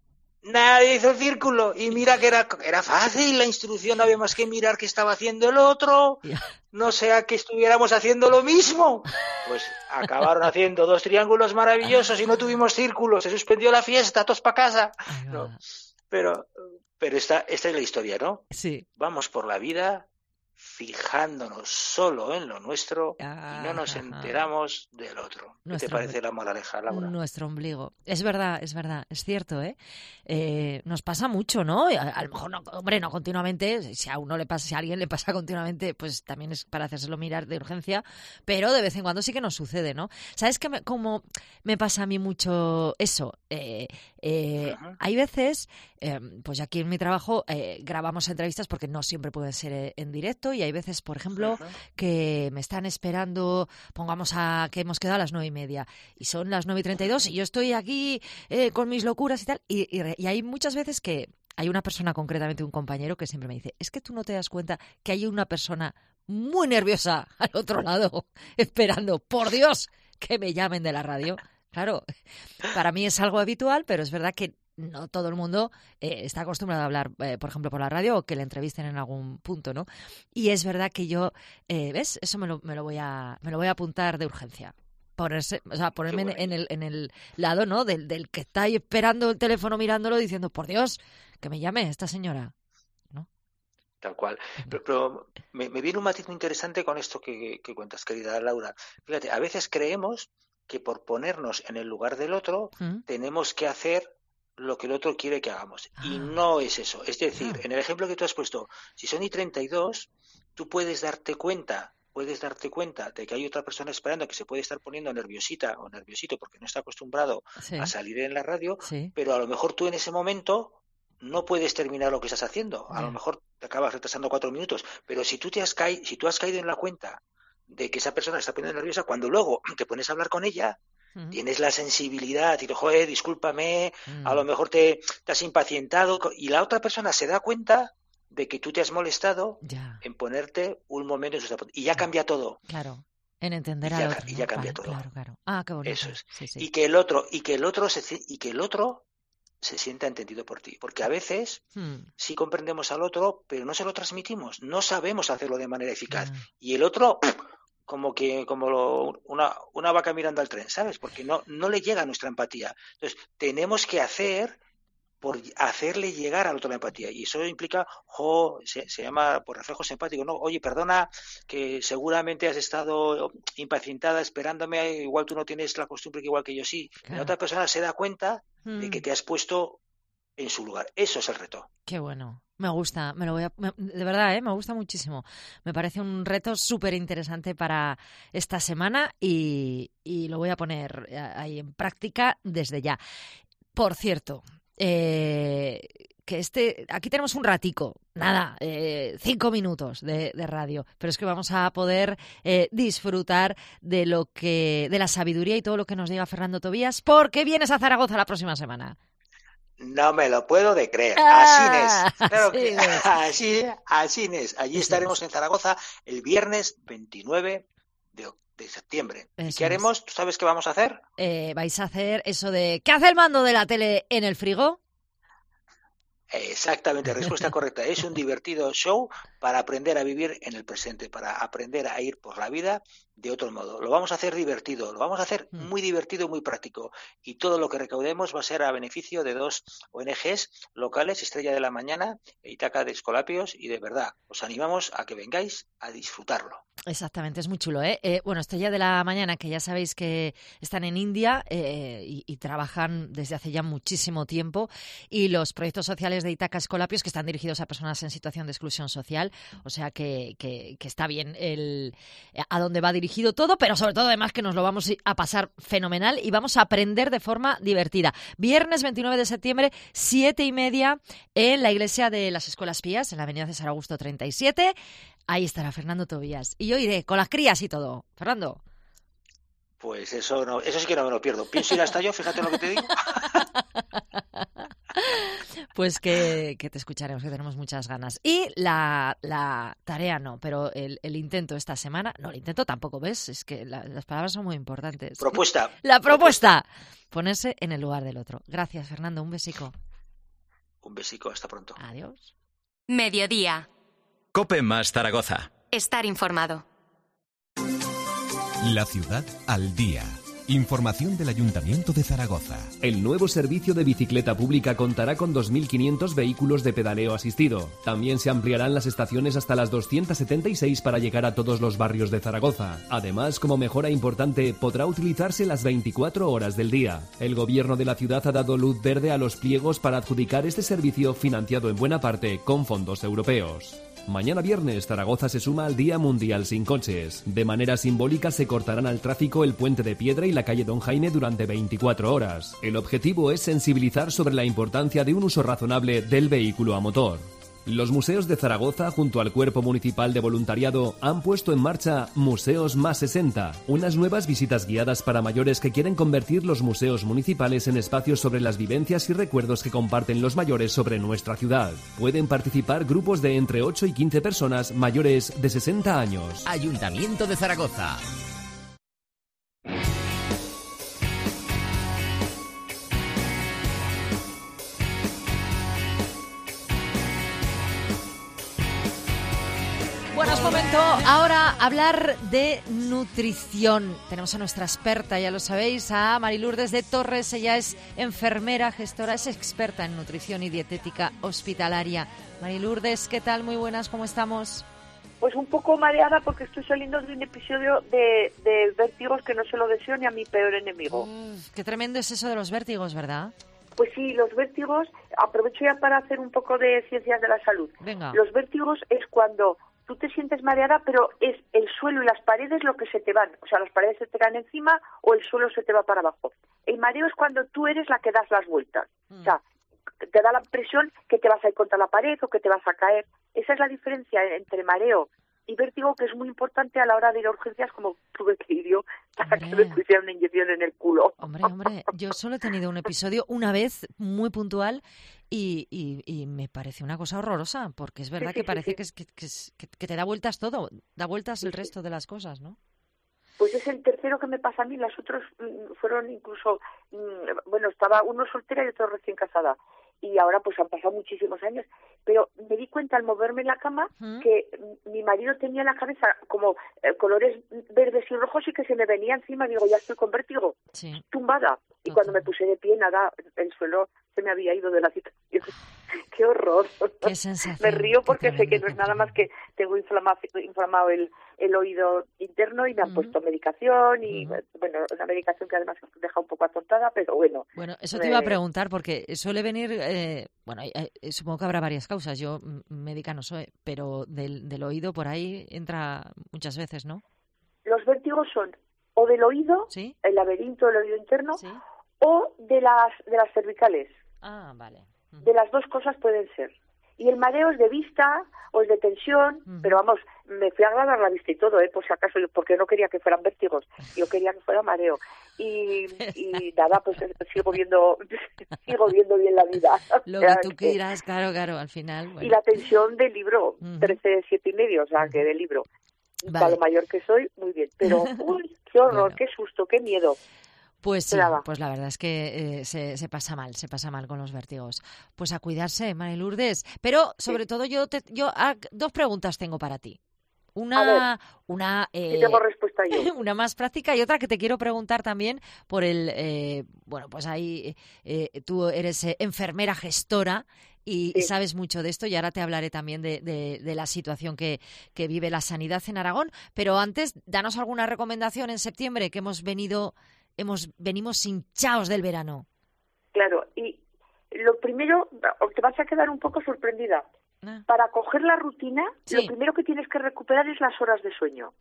Nadie hizo el círculo. Y mira que era, era fácil la instrucción, no había más que mirar qué estaba haciendo el otro. No sea que estuviéramos haciendo lo mismo. Pues acabaron haciendo dos triángulos maravillosos y no tuvimos círculos. Se suspendió la fiesta, todos para casa. No, pero pero esta, esta es la historia, ¿no? Sí. Vamos por la vida fijándonos solo en lo nuestro ah, y no nos enteramos del otro. ¿Qué nuestro, te parece la moraleja, Laura? Nuestro ombligo. Es verdad, es verdad, es cierto, ¿eh? eh nos pasa mucho, ¿no? A, a lo mejor, no, hombre, no continuamente, si a uno le pasa, si a alguien le pasa continuamente, pues también es para hacérselo mirar de urgencia, pero de vez en cuando sí que nos sucede, ¿no? ¿Sabes qué me, cómo me pasa a mí mucho eso? Eh, eh, uh-huh. Hay veces, eh, pues aquí en mi trabajo eh, grabamos entrevistas porque no siempre pueden ser eh, en directo. Y hay veces, por ejemplo, uh-huh. que me están esperando, pongamos a que hemos quedado a las nueve y media y son las nueve y treinta y dos y yo estoy aquí eh, con mis locuras y tal. Y, y, y hay muchas veces que hay una persona, concretamente un compañero, que siempre me dice, es que tú no te das cuenta que hay una persona muy nerviosa al otro lado esperando, por Dios, que me llamen de la radio. Claro, para mí es algo habitual, pero es verdad que no todo el mundo eh, está acostumbrado a hablar, eh, por ejemplo, por la radio o que le entrevisten en algún punto, ¿no? Y es verdad que yo, eh, ¿ves? Eso me lo, me lo voy a me lo voy a apuntar de urgencia. Ponerse, o sea, ponerme en, en el en el lado, ¿no? Del, del que está ahí esperando el teléfono mirándolo diciendo, por Dios, que me llame esta señora, ¿no? Tal cual. Pero, pero me, me viene un matiz muy interesante con esto que, que cuentas, querida Laura. Fíjate, a veces creemos que por ponernos en el lugar del otro ¿Mm? tenemos que hacer lo que el otro quiere que hagamos. Ah. Y no es eso. Es decir, ah. en el ejemplo que tú has puesto, si son y treinta y dos, tú puedes darte cuenta, puedes darte cuenta de que hay otra persona esperando que se puede estar poniendo nerviosita o nerviosito porque no está acostumbrado sí. a salir en la radio, sí. pero a lo mejor tú en ese momento no puedes terminar lo que estás haciendo. A yeah. lo mejor te acabas retrasando cuatro minutos, pero si tú te has caído, si tú has caído en la cuenta de que esa persona está poniendo nerviosa, cuando luego te pones a hablar con ella, Uh-huh. tienes la sensibilidad y te joder, discúlpame, uh-huh. a lo mejor te, te has impacientado y la otra persona se da cuenta de que tú te has molestado ya. en ponerte un momento en sus zapatos y ya cambia todo. Claro, en entender y al ya, otro. Y ya ¿no? cambia vale, todo. Claro, claro. Ah, qué bonito. Eso es. Sí, sí. Y que el otro, y que el otro se, y que el otro se sienta entendido por ti, porque a veces hmm. sí comprendemos al otro, pero no se lo transmitimos, no sabemos hacerlo de manera eficaz. Uh-huh. Y el otro como que como lo, una, una vaca mirando al tren, ¿sabes? Porque no, no le llega nuestra empatía. Entonces, tenemos que hacer por hacerle llegar al otro la empatía. Y eso implica, jo, se, se llama por reflejos empáticos, ¿no? Oye, perdona, que seguramente has estado impacientada esperándome, igual tú no tienes la costumbre que igual que yo sí. Claro. La otra persona se da cuenta mm. de que te has puesto en su lugar. Eso es el reto. Qué bueno. Me gusta, me lo voy a, me, de verdad, ¿eh? Me gusta muchísimo. Me parece un reto súper interesante para esta semana y, y lo voy a poner ahí en práctica desde ya. Por cierto, eh, que este, aquí tenemos un ratico, nada, eh, cinco minutos de, de radio, pero es que vamos a poder eh, disfrutar de lo que, de la sabiduría y todo lo que nos diga Fernando Tobías, porque vienes a Zaragoza la próxima semana. No me lo puedo de creer. Ah, así es. Claro así que, es. Así, así es. Allí estaremos en Zaragoza el viernes veintinueve de, de septiembre. Eso ¿Y qué haremos? Es. ¿Tú sabes qué vamos a hacer? Eh, vais a hacer eso de ¿qué hace el mando de la tele en el frigo? Exactamente, respuesta correcta. Es un divertido show para aprender a vivir en el presente, para aprender a ir por la vida de otro modo. Lo vamos a hacer divertido, lo vamos a hacer muy divertido, muy práctico. Y todo lo que recaudemos va a ser a beneficio de dos O N Ges locales, Estrella de la Mañana e Ítaca de Escolapios. Y de verdad, os animamos a que vengáis a disfrutarlo. Exactamente, es muy chulo, ¿eh? eh bueno, Estrella de la Mañana, que ya sabéis que están en India eh, y, y trabajan desde hace ya muchísimo tiempo, y los proyectos sociales de Ítaca Escolapios, que están dirigidos a personas en situación de exclusión social, o sea que, que, que está bien el a dónde va dirigido todo, pero sobre todo además que nos lo vamos a pasar fenomenal y vamos a aprender de forma divertida. Viernes veintinueve de septiembre, siete y media, en la Iglesia de las Escuelas Pías, en la avenida César Augusto treinta y siete. Ahí estará Fernando Tobías. Y yo iré con las crías y todo. Fernando. Pues eso no, eso sí que no me lo pierdo. Pienso ir hasta yo, fíjate lo que te digo. Pues que, que te escucharemos, que tenemos muchas ganas. Y la, la tarea no, pero el, el intento esta semana, no, el intento tampoco, ¿ves? Es que la, las palabras son muy importantes. Propuesta. La propuesta. Ponerse en el lugar del otro. Gracias, Fernando, un besico. Un besico, hasta pronto. Adiós. Mediodía. COPE más Zaragoza. Estar informado. La ciudad al día. Información del Ayuntamiento de Zaragoza. El nuevo servicio de bicicleta pública contará con dos mil quinientos vehículos de pedaleo asistido. También se ampliarán las estaciones hasta las doscientas setenta y seis para llegar a todos los barrios de Zaragoza. Además, como mejora importante, podrá utilizarse las veinticuatro horas del día. El gobierno de la ciudad ha dado luz verde a los pliegos para adjudicar este servicio financiado en buena parte con fondos europeos. Mañana viernes, Zaragoza se suma al Día Mundial Sin Coches. De manera simbólica se cortarán al tráfico el Puente de Piedra y la calle Don Jaime durante veinticuatro horas. El objetivo es sensibilizar sobre la importancia de un uso razonable del vehículo a motor. Los museos de Zaragoza, junto al Cuerpo Municipal de Voluntariado, han puesto en marcha Museos Más sesenta, unas nuevas visitas guiadas para mayores que quieren convertir los museos municipales en espacios sobre las vivencias y recuerdos que comparten los mayores sobre nuestra ciudad. Pueden participar grupos de entre ocho y quince personas mayores de sesenta años. Ayuntamiento de Zaragoza. Bueno, es momento ahora hablar de nutrición. Tenemos a nuestra experta, ya lo sabéis, a Mari Lourdes de Torres. Ella es enfermera, gestora, es experta en nutrición y dietética hospitalaria. Mari Lourdes, ¿qué tal? Muy buenas, ¿cómo estamos? Pues un poco mareada porque estoy saliendo de un episodio de, de vértigos que no se lo deseo ni a mi peor enemigo. Uf, qué tremendo es eso de los vértigos, ¿verdad? Pues sí, los vértigos, aprovecho ya para hacer un poco de ciencias de la salud. Venga. Los vértigos es cuando tú te sientes mareada, pero es el suelo y las paredes lo que se te van. O sea, las paredes se te caen encima o el suelo se te va para abajo. El mareo es cuando tú eres la que das las vueltas. Mm. O sea, te da la impresión que te vas a ir contra la pared o que te vas a caer. Esa es la diferencia entre mareo y vértigo, que es muy importante a la hora de ir a urgencias, como tuve que ir yo para hombre. que me pusieran una inyección en el culo. Hombre, hombre, yo solo he tenido un episodio una vez muy puntual y, y, y me parece una cosa horrorosa, porque es verdad sí, sí, que parece sí, sí. Que, que, que, que te da vueltas todo, da vueltas el resto de las cosas, ¿no? Pues es el tercero que me pasa a mí, las otras fueron incluso, bueno, estaba uno soltera y otro recién casada. Y ahora pues han pasado muchísimos años, pero me di cuenta al moverme en la cama ¿Mm? que mi marido tenía en la cabeza como eh, colores verdes y rojos y que se me venía encima. Digo, ya estoy con vértigo, sí. tumbada. Y okay. cuando me puse de pie, nada, el suelo se me había ido de la situación. ¡Qué horror! Qué sensación. Me río porque sé que no es nada más que tengo inflamado, inflamado el, el oído interno y me han uh-huh. puesto medicación y, uh-huh. bueno, una medicación que además me deja un poco atontada, pero bueno. Bueno, eso te me... iba a preguntar porque suele venir, eh, bueno, eh, supongo que habrá varias causas, yo médica no soy, pero del, del oído por ahí entra muchas veces, ¿no? Los vértigos son o del oído, ¿sí? el laberinto del oído interno, ¿sí? o de las, de las cervicales. Ah, vale. Uh-huh. De las dos cosas pueden ser. Y el mareo es de vista o es de tensión, uh-huh. pero vamos, me fui a grabar la vista y todo, ¿eh? Por si acaso, porque no quería que fueran vértigos, yo quería que fuera mareo. Y, y nada, pues sigo viendo sigo viendo bien la vida. Lo que tú quieras, claro, claro, al final. Bueno. Y la tensión del libro, uh-huh. trece, siete y medio, o sea, uh-huh. que del libro. Vale. Para lo mayor que soy, muy bien. Pero, uy, qué horror, bueno. qué susto, qué miedo. Pues sí, pues la verdad es que eh, se, se pasa mal, se pasa mal con los vértigos. Pues a cuidarse, Mari Lourdes. Pero sobre sí. todo yo, te, yo ah, dos preguntas tengo para ti. Una, una, eh, sí tengo respuesta yo. Una más práctica y otra que te quiero preguntar también por el, eh, bueno, pues ahí eh, tú eres eh, enfermera gestora y sí. sabes mucho de esto y ahora te hablaré también de, de, de la situación que, que vive la sanidad en Aragón. Pero antes, danos alguna recomendación en septiembre que hemos venido... Hemos, venimos hinchados del verano. Claro, y lo primero, te vas a quedar un poco sorprendida. Ah. Para coger la rutina, sí. lo primero que tienes que recuperar es las horas de sueño.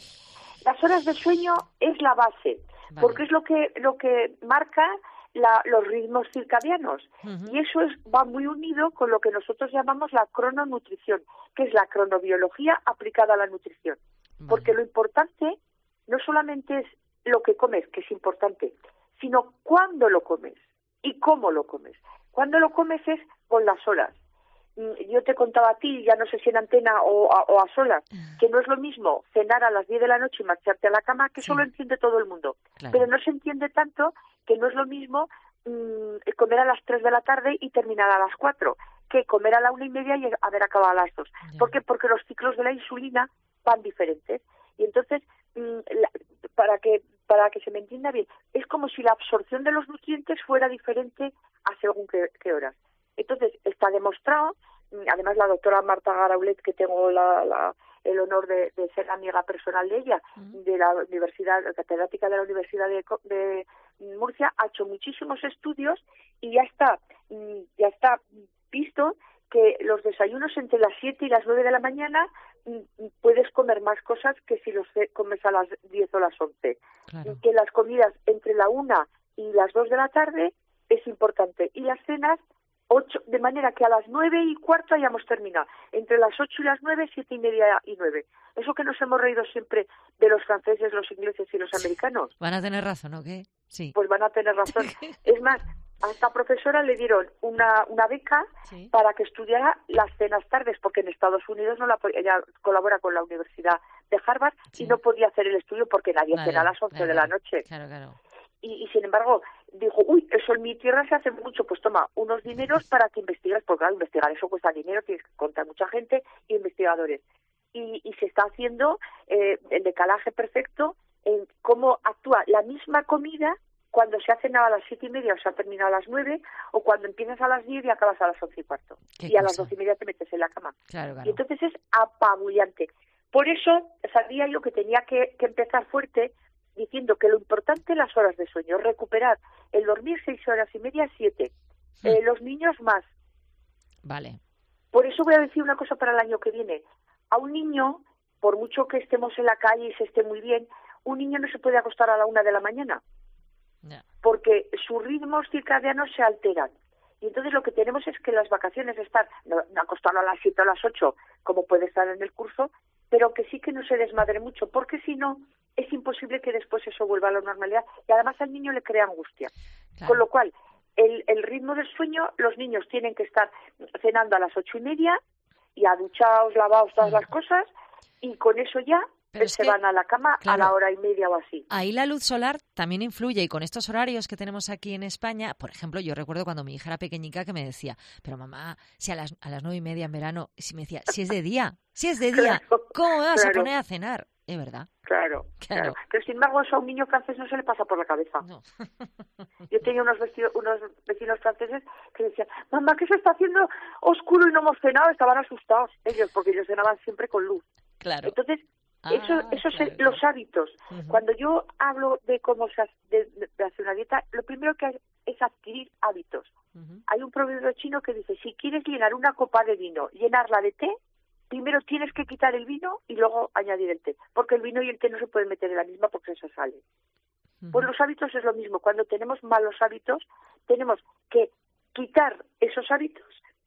Las horas de sueño es la base, vale. porque es lo que lo que marca la, los ritmos circadianos. Uh-huh. Y eso es va muy unido con lo que nosotros llamamos la crononutrición, que es la cronobiología aplicada a la nutrición. Vale. Porque lo importante no solamente es lo que comes, que es importante, sino cuándo lo comes y cómo lo comes. Cuando lo comes es con las horas. Yo te contaba a ti, ya no sé si en antena o a, o a solas, que no es lo mismo cenar a las diez de la noche y marcharte a la cama, que sí. Eso lo entiende todo el mundo. Claro. Pero no se entiende tanto que no es lo mismo mmm, comer a las tres de la tarde y terminar a las cuatro, que comer a la una y media y haber acabado a las dos. Yeah. ¿Por qué? Porque los ciclos de la insulina van diferentes. Y entonces, mmm, la, para que para que se me entienda bien, es como si la absorción de los nutrientes fuera diferente a según qué, qué horas. Entonces, está demostrado, además la doctora Marta Garaulet, que tengo la, la, el honor de, de ser amiga personal de ella, uh-huh. de la universidad, catedrática de la Universidad de, de Murcia, ha hecho muchísimos estudios y ya está, ya está visto que los desayunos entre las siete y las nueve de la mañana puedes comer más cosas que si los comes a las diez o las once. Claro. Que las comidas entre la una y las dos de la tarde es importante. Y las cenas, ocho, de manera que a las nueve y cuarto hayamos terminado. Entre las ocho y las nueve, siete y media y nueve. Eso que nos hemos reído siempre de los franceses, los ingleses y los americanos. Van a tener razón, ¿o qué? Sí. Pues van a tener razón. Es más, a esta profesora le dieron una, una beca sí. para que estudiara las cenas tardes, porque en Estados Unidos no la ella colabora con la Universidad de Harvard sí. y no podía hacer el estudio porque nadie claro, cena a las once claro, de la noche. Claro, claro. Y, y sin embargo, dijo, uy, eso en mi tierra se hace mucho, pues toma unos dineros para que investigues, porque claro, investigar eso cuesta dinero, tienes que contar mucha gente y investigadores. Y, y se está haciendo eh, el decalaje perfecto en cómo actúa la misma comida cuando se ha cenado a las siete y media o se ha terminado a las nueve, o cuando empiezas a las diez y acabas a las once y cuarto. Y cosa? A las doce y media te metes en la cama. Claro, claro. Y entonces es apabullante. Por eso sabía yo que tenía que, que empezar fuerte diciendo que lo importante las horas de sueño, recuperar el dormir seis horas y media, siete. Hmm. Eh, los niños más. Vale. Por eso voy a decir una cosa para el año que viene. A un niño, por mucho que estemos en la calle y se esté muy bien, un niño no se puede acostar a la una de la mañana. No. Porque sus ritmos circadianos se alteran. Y entonces lo que tenemos es que las vacaciones estar, no, no acostarlo a las siete o a las ocho, como puede estar en el curso, pero que sí que no se desmadre mucho, porque si no, es imposible que después eso vuelva a la normalidad. Y además al niño le crea angustia. Claro. Con lo cual, el, el ritmo del sueño, los niños tienen que estar cenando a las ocho y media, ya duchados, lavados, todas las cosas, y con eso ya Pero se que, van a la cama claro, a la hora y media o así. Ahí la luz solar también influye, y con estos horarios que tenemos aquí en España, por ejemplo, yo recuerdo cuando mi hija era pequeñica que me decía, pero mamá, si a las a las nueve y media en verano, si me decía, si es de día, si es de día, claro, ¿cómo me vas claro. a poner a cenar? Es verdad. Claro, claro, claro. Pero sin embargo eso a un niño francés no se le pasa por la cabeza. No. Yo tenía unos, vestidos, unos vecinos franceses que decían, mamá, ¿qué se está haciendo oscuro y no hemos cenado? Estaban asustados ellos, porque ellos cenaban siempre con luz. Claro. Entonces, eso, ah, esos claro, son los hábitos. Uh-huh. Cuando yo hablo de cómo se hace, de, de hacer una dieta, lo primero que hay es adquirir hábitos. Uh-huh. Hay un proverbio chino que dice, si quieres llenar una copa de vino, llenarla de té, primero tienes que quitar el vino y luego añadir el té, porque el vino y el té no se pueden meter en la misma porque eso sale. Uh-huh. Pues los hábitos es lo mismo. Cuando tenemos malos hábitos, tenemos que quitar esos hábitos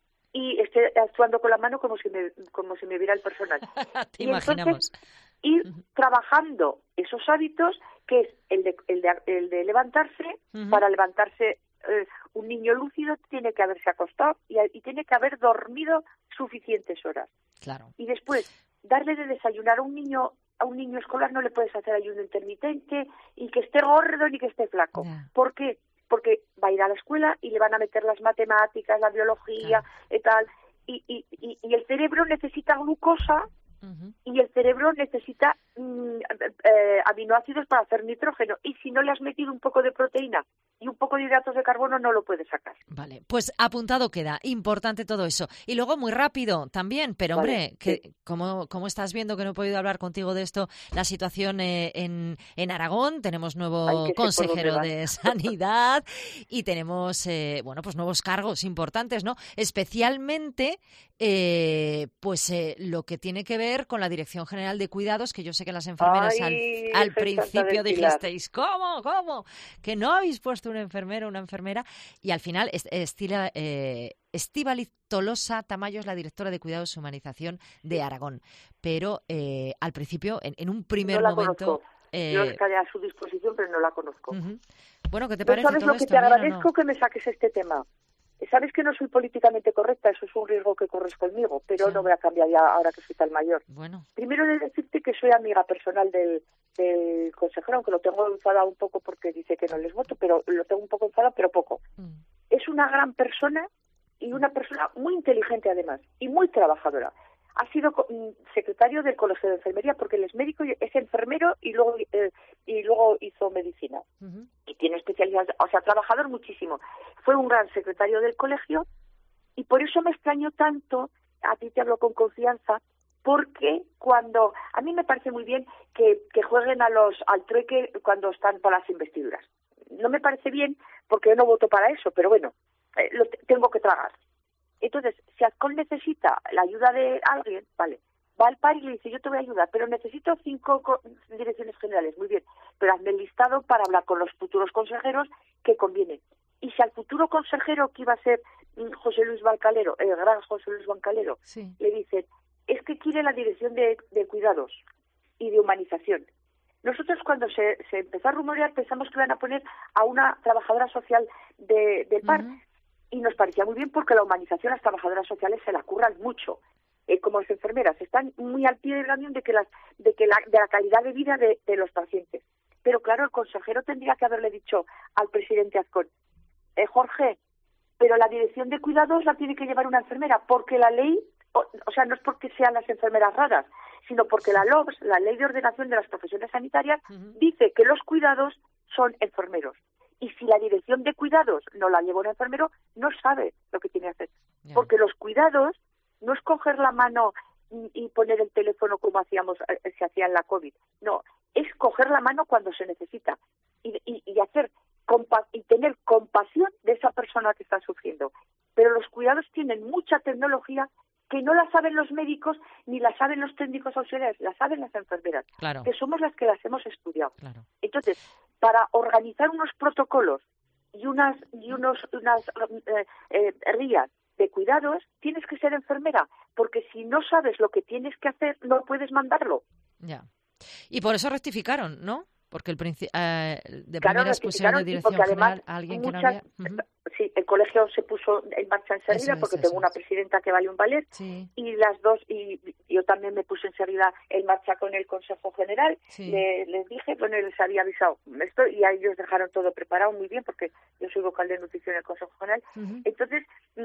y estoy actuando con la mano como si me, como si me viera el personal. Te y imaginamos. Entonces, ir uh-huh. trabajando esos hábitos, que es el de, el de, el de levantarse. Uh-huh. Para levantarse, eh, un niño lúcido tiene que haberse acostado y, y tiene que haber dormido suficientes horas. Claro. Y después, darle de desayunar a un niño a un niño escolar no le puedes hacer ayuno intermitente y que esté gordo ni que esté flaco. Yeah. ¿Por qué? Porque va a ir a la escuela y le van a meter las matemáticas, la biología, claro. y tal, y, y, y, y el cerebro necesita glucosa. Uh-huh. Y el cerebro necesita mm, eh, aminoácidos para hacer nitrógeno, y si no le has metido un poco de proteína y un poco de hidratos de carbono no lo puedes sacar. Vale, pues apuntado queda, importante todo eso. Y luego muy rápido también, pero hombre, vale, que sí. como, como estás viendo que no he podido hablar contigo de esto, la situación eh, en, en Aragón, tenemos nuevo Ay, consejero de Sanidad y tenemos eh, bueno pues nuevos cargos importantes, ¿no? Especialmente eh, pues eh, lo que tiene que ver con la Dirección General de Cuidados, que yo sé que las enfermeras Ay, al, al principio dijisteis, ¿cómo? ¿Cómo? Que no habéis puesto un enfermero, una enfermera, y al final Estila, eh, Estíbaliz Tolosa Tamayo es la directora de Cuidados y Humanización de Aragón, pero eh, al principio, en, en un primer no la momento... Conozco. Eh, yo estaré a su disposición, pero no la conozco. Uh-huh. Bueno, ¿qué te ¿Tú parece sabes todo lo que esto? te agradezco ¿No? que me saques este tema? Sabes que no soy políticamente correcta, eso es un riesgo que corres conmigo, pero sí. No voy a cambiar ya ahora que soy tan mayor. Bueno. Primero de decirte que soy amiga personal del, del consejero, aunque lo tengo enfadado un poco porque dice que no les voto, pero lo tengo un poco enfadado, pero poco. Mm. Es una gran persona y una persona muy inteligente además, y muy trabajadora. Ha sido secretario del Colegio de Enfermería porque él es médico, es enfermero y luego eh, y luego hizo medicina. Uh-huh. Y tiene especialidad, o sea, trabajador muchísimo. Fue un gran secretario del colegio y por eso me extrañó tanto, a ti te hablo con confianza, porque cuando, a mí me parece muy bien que, que jueguen a los al trueque cuando están para las investiduras. No me parece bien porque yo no voto para eso, pero bueno, eh, lo t- tengo que tragar. Entonces, si Azcón necesita la ayuda de alguien, vale, va al par y le dice, yo te voy a ayudar, pero necesito cinco co- direcciones generales, muy bien, pero hazme el listado para hablar con los futuros consejeros que conviene. Y si al futuro consejero que iba a ser José Luis Bancalero, el gran José Luis Bancalero, sí. le dicen, es que quiere la dirección de, de cuidados y de humanización. Nosotros cuando se, se empezó a rumorear pensamos que iban a poner a una trabajadora social de, del par, uh-huh. y nos parecía muy bien porque la humanización, las trabajadoras sociales se la curran mucho, eh, como las enfermeras, están muy al pie del cañón de que, las, de, que la, de la calidad de vida de, de los pacientes. Pero claro, el consejero tendría que haberle dicho al presidente Azcón, eh, Jorge, pero la dirección de cuidados la tiene que llevar una enfermera, porque la ley, o, o sea, no es porque sean las enfermeras raras, sino porque la L O B S, la Ley de Ordenación de las Profesiones Sanitarias, uh-huh. dice que los cuidados son enfermeros. Y si la dirección de cuidados no la lleva un enfermero, no sabe lo que tiene que hacer. Yeah. Porque los cuidados no es coger la mano y, y poner el teléfono como hacíamos, eh, se hacía en la COVID. No, es coger la mano cuando se necesita y, y, y hacer compa- y tener compasión de esa persona que está sufriendo. Pero los cuidados tienen mucha tecnología que no la saben los médicos ni la saben los técnicos auxiliares, la saben las enfermeras, claro. que somos las que las hemos estudiado. Claro. Entonces, para organizar unos protocolos y unas y unos unas eh, eh, rías de cuidados, tienes que ser enfermera, porque si no sabes lo que tienes que hacer, no puedes mandarlo. Ya. Y por eso rectificaron, ¿no? Porque el princi- eh, de claro, primeras pusieron de dirección porque además, general a alguien muchas, que no había... Uh-huh. Sí, el colegio se puso en marcha enseguida es, porque eso tengo es. una presidenta que vale un ballet, sí. y las dos, y yo también me puse enseguida en marcha con el Consejo General, sí. le, les dije, bueno, les había avisado esto y a ellos dejaron todo preparado muy bien porque yo soy vocal de nutrición del Consejo General. Uh-huh. Entonces,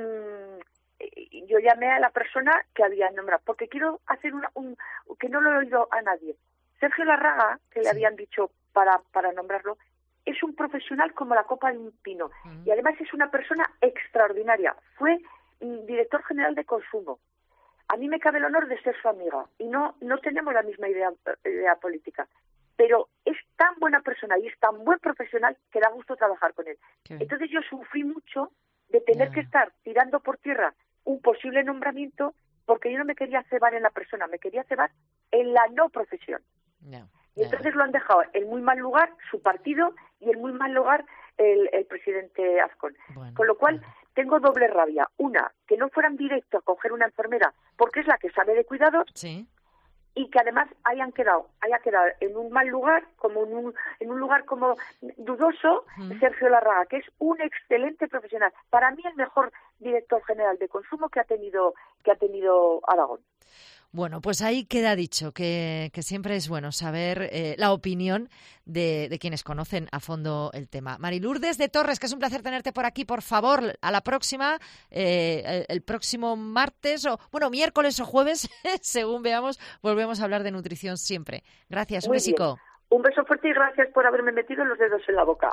mmm, yo llamé a la persona que había nombrado, porque quiero hacer una, un, que no lo he oído a nadie. Sergio Larraga, que le sí. habían dicho para, para nombrarlo, es un profesional como la copa de un pino. Uh-huh. Y además es una persona extraordinaria. Fue mm, director general de consumo. A mí me cabe el honor de ser su amiga. Y no, no tenemos la misma idea, idea política. Pero es tan buena persona y es tan buen profesional que da gusto trabajar con él. Okay. Entonces yo sufrí mucho de tener yeah. que estar tirando por tierra un posible nombramiento porque yo no me quería cebar en la persona, me quería cebar en la no profesión. Yeah. Y entonces lo han dejado en muy mal lugar su partido y en muy mal lugar el, el presidente Azcón. Bueno, Con lo cual, bueno. tengo doble rabia. Una, que no fueran directo a coger una enfermera porque es la que sabe de cuidados, sí. y que además hayan quedado, haya quedado en un mal lugar, como en un, en un lugar como dudoso, uh-huh. Sergio Larraga, que es un excelente profesional. Para mí el mejor director general de consumo que ha tenido, que ha tenido Aragón. Bueno, pues ahí queda dicho que, que siempre es bueno saber eh, la opinión de, de quienes conocen a fondo el tema. Marilurdes de Torres, que es un placer tenerte por aquí, por favor, a la próxima, eh, el, el próximo martes, o bueno, miércoles o jueves, según veamos, volvemos a hablar de nutrición siempre. Gracias, un besico. Un beso fuerte y gracias por haberme metido los dedos en la boca.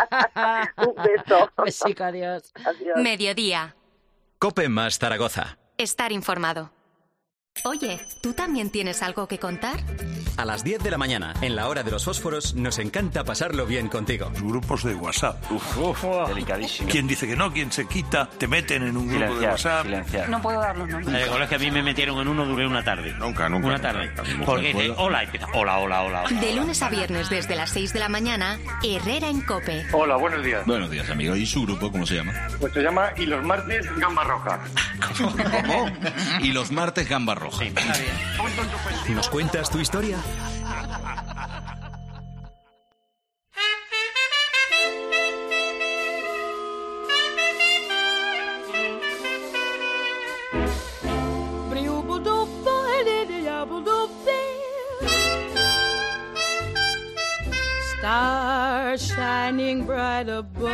Un beso. Un besico, adiós. Adiós. Mediodía. COPE más Zaragoza. Estar informado. Oye, ¿tú también tienes algo que contar? A las diez de la mañana, en la hora de los fósforos, nos encanta pasarlo bien contigo. Grupos de WhatsApp. Uf, uf, oh, delicadísimo. ¿Quién dice que no? ¿Quién se quita? Te meten en un silenciar, grupo de WhatsApp. Silenciar. No puedo darlo, ¿no? En el colegio a mí me metieron en uno, duré una tarde. Nunca, nunca. Una tarde. Nunca, nunca. Porque dice, hola, empieza, hola, hola, hola, hola. De lunes a viernes desde las seis de la mañana, Herrera en COPE. Hola, buenos días. Buenos días, amigo. ¿Y su grupo cómo se llama? Pues se llama Y los martes Gamba Roja. ¿Cómo? Y los martes Gamba Roja. Sí, está bien. ¿Nos cuentas tu historia? shining bright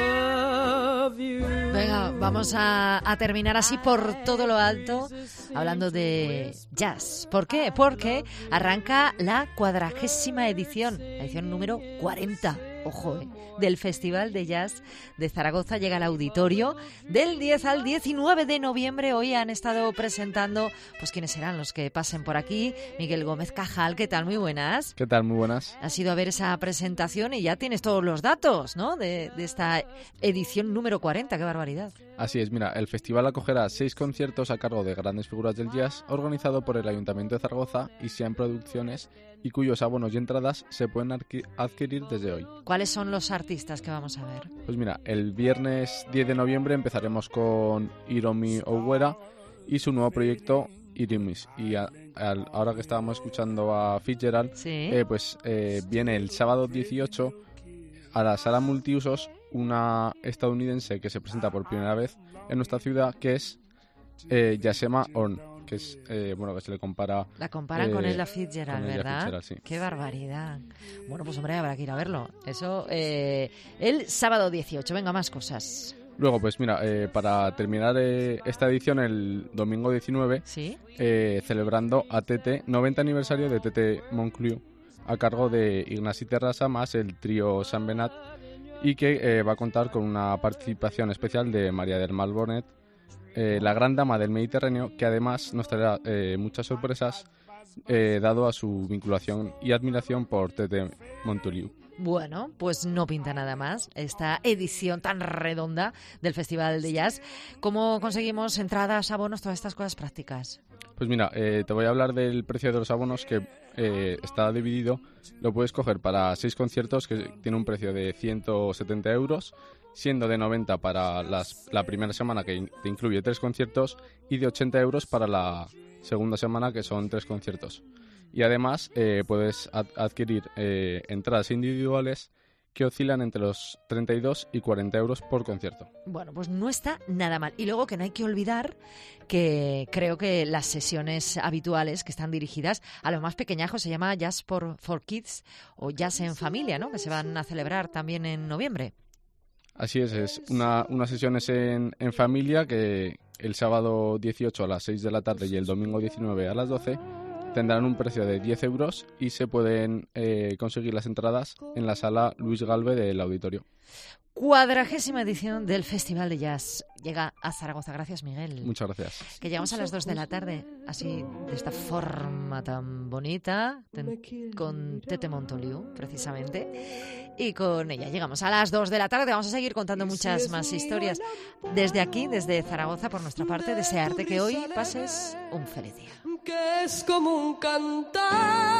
above you. Venga, vamos a, a terminar así por todo lo alto, hablando de jazz. ¿Por qué? Porque arranca la cuadragésima edición, la edición número cuarenta. Ojo, eh, del Festival de Jazz de Zaragoza. Llega al auditorio del diez al diecinueve de noviembre. Hoy han estado presentando, pues quiénes serán los que pasen por aquí. Miguel Gómez Cajal, ¿qué tal? Muy buenas. ¿Qué tal? Muy buenas. Has ido a ver esa presentación y ya tienes todos los datos, ¿no? De, de esta edición número cuarenta. ¡Qué barbaridad! Así es, mira, el festival acogerá seis conciertos a cargo de grandes figuras del jazz, organizado por el Ayuntamiento de Zaragoza y Siam Producciones, y cuyos abonos y entradas se pueden adquirir desde hoy. ¿Cuáles son los artistas que vamos a ver? Pues mira, el viernes diez de noviembre empezaremos con Hiromi Owera y su nuevo proyecto Irimis. Y a, a, ahora que estábamos escuchando a Fitzgerald, ¿sí? eh, pues eh, viene el sábado dieciocho a la sala multiusos una estadounidense que se presenta por primera vez en nuestra ciudad, que es eh, Yasema Orn, que es eh, bueno, que se le compara. La comparan eh, con Ella Fitzgerald, ¿verdad? Fitzgerald, sí. Qué barbaridad. Bueno, pues hombre, habrá que ir a verlo. Eso eh, el sábado dieciocho. Venga, más cosas. Luego, pues mira, eh, para terminar eh, esta edición, el domingo diecinueve, ¿sí? eh, celebrando a T T, noventa aniversario de T T Moncliu, a cargo de Ignasi Terrassa más el trío San Benat, y que eh, va a contar con una participación especial de María del Mar Bonet, eh, la gran dama del Mediterráneo, que además nos traerá eh, muchas sorpresas, eh, dado a su vinculación y admiración por T T Moncliu. Bueno, pues no pinta nada más esta edición tan redonda del Festival de Jazz. ¿Cómo conseguimos entradas, abonos, todas estas cosas prácticas? Pues mira, eh, te voy a hablar del precio de los abonos, que eh, está dividido. Lo puedes coger para seis conciertos, que tiene un precio de ciento setenta euros, siendo de noventa para las, la primera semana, que in, te incluye tres conciertos, y de ochenta euros para la segunda semana, que son tres conciertos. Y además eh, puedes ad- adquirir eh, entradas individuales que oscilan entre los treinta y dos y cuarenta euros por concierto. Bueno, pues no está nada mal. Y luego que no hay que olvidar que creo que las sesiones habituales que están dirigidas a los más pequeñajos se llama Jazz for, for Kids o Jazz en Familia, ¿no? Que se van a celebrar también en noviembre. Así es, es una, unas sesiones en, en familia que el sábado dieciocho a las seis de la tarde y el domingo diecinueve a las doce tendrán un precio de diez euros y se pueden eh, conseguir las entradas en la sala Luis Galve del auditorio. Cuadragésima edición del Festival de Jazz. Llega a Zaragoza. Gracias, Miguel. Muchas gracias. Que llegamos a las dos de la tarde, así de esta forma tan bonita, con Tete Moncliu, precisamente. Y con ella llegamos a las dos de la tarde. Vamos a seguir contando muchas más historias. Desde aquí, desde Zaragoza, por nuestra parte, desearte que hoy pases un feliz día. Que es como un cantar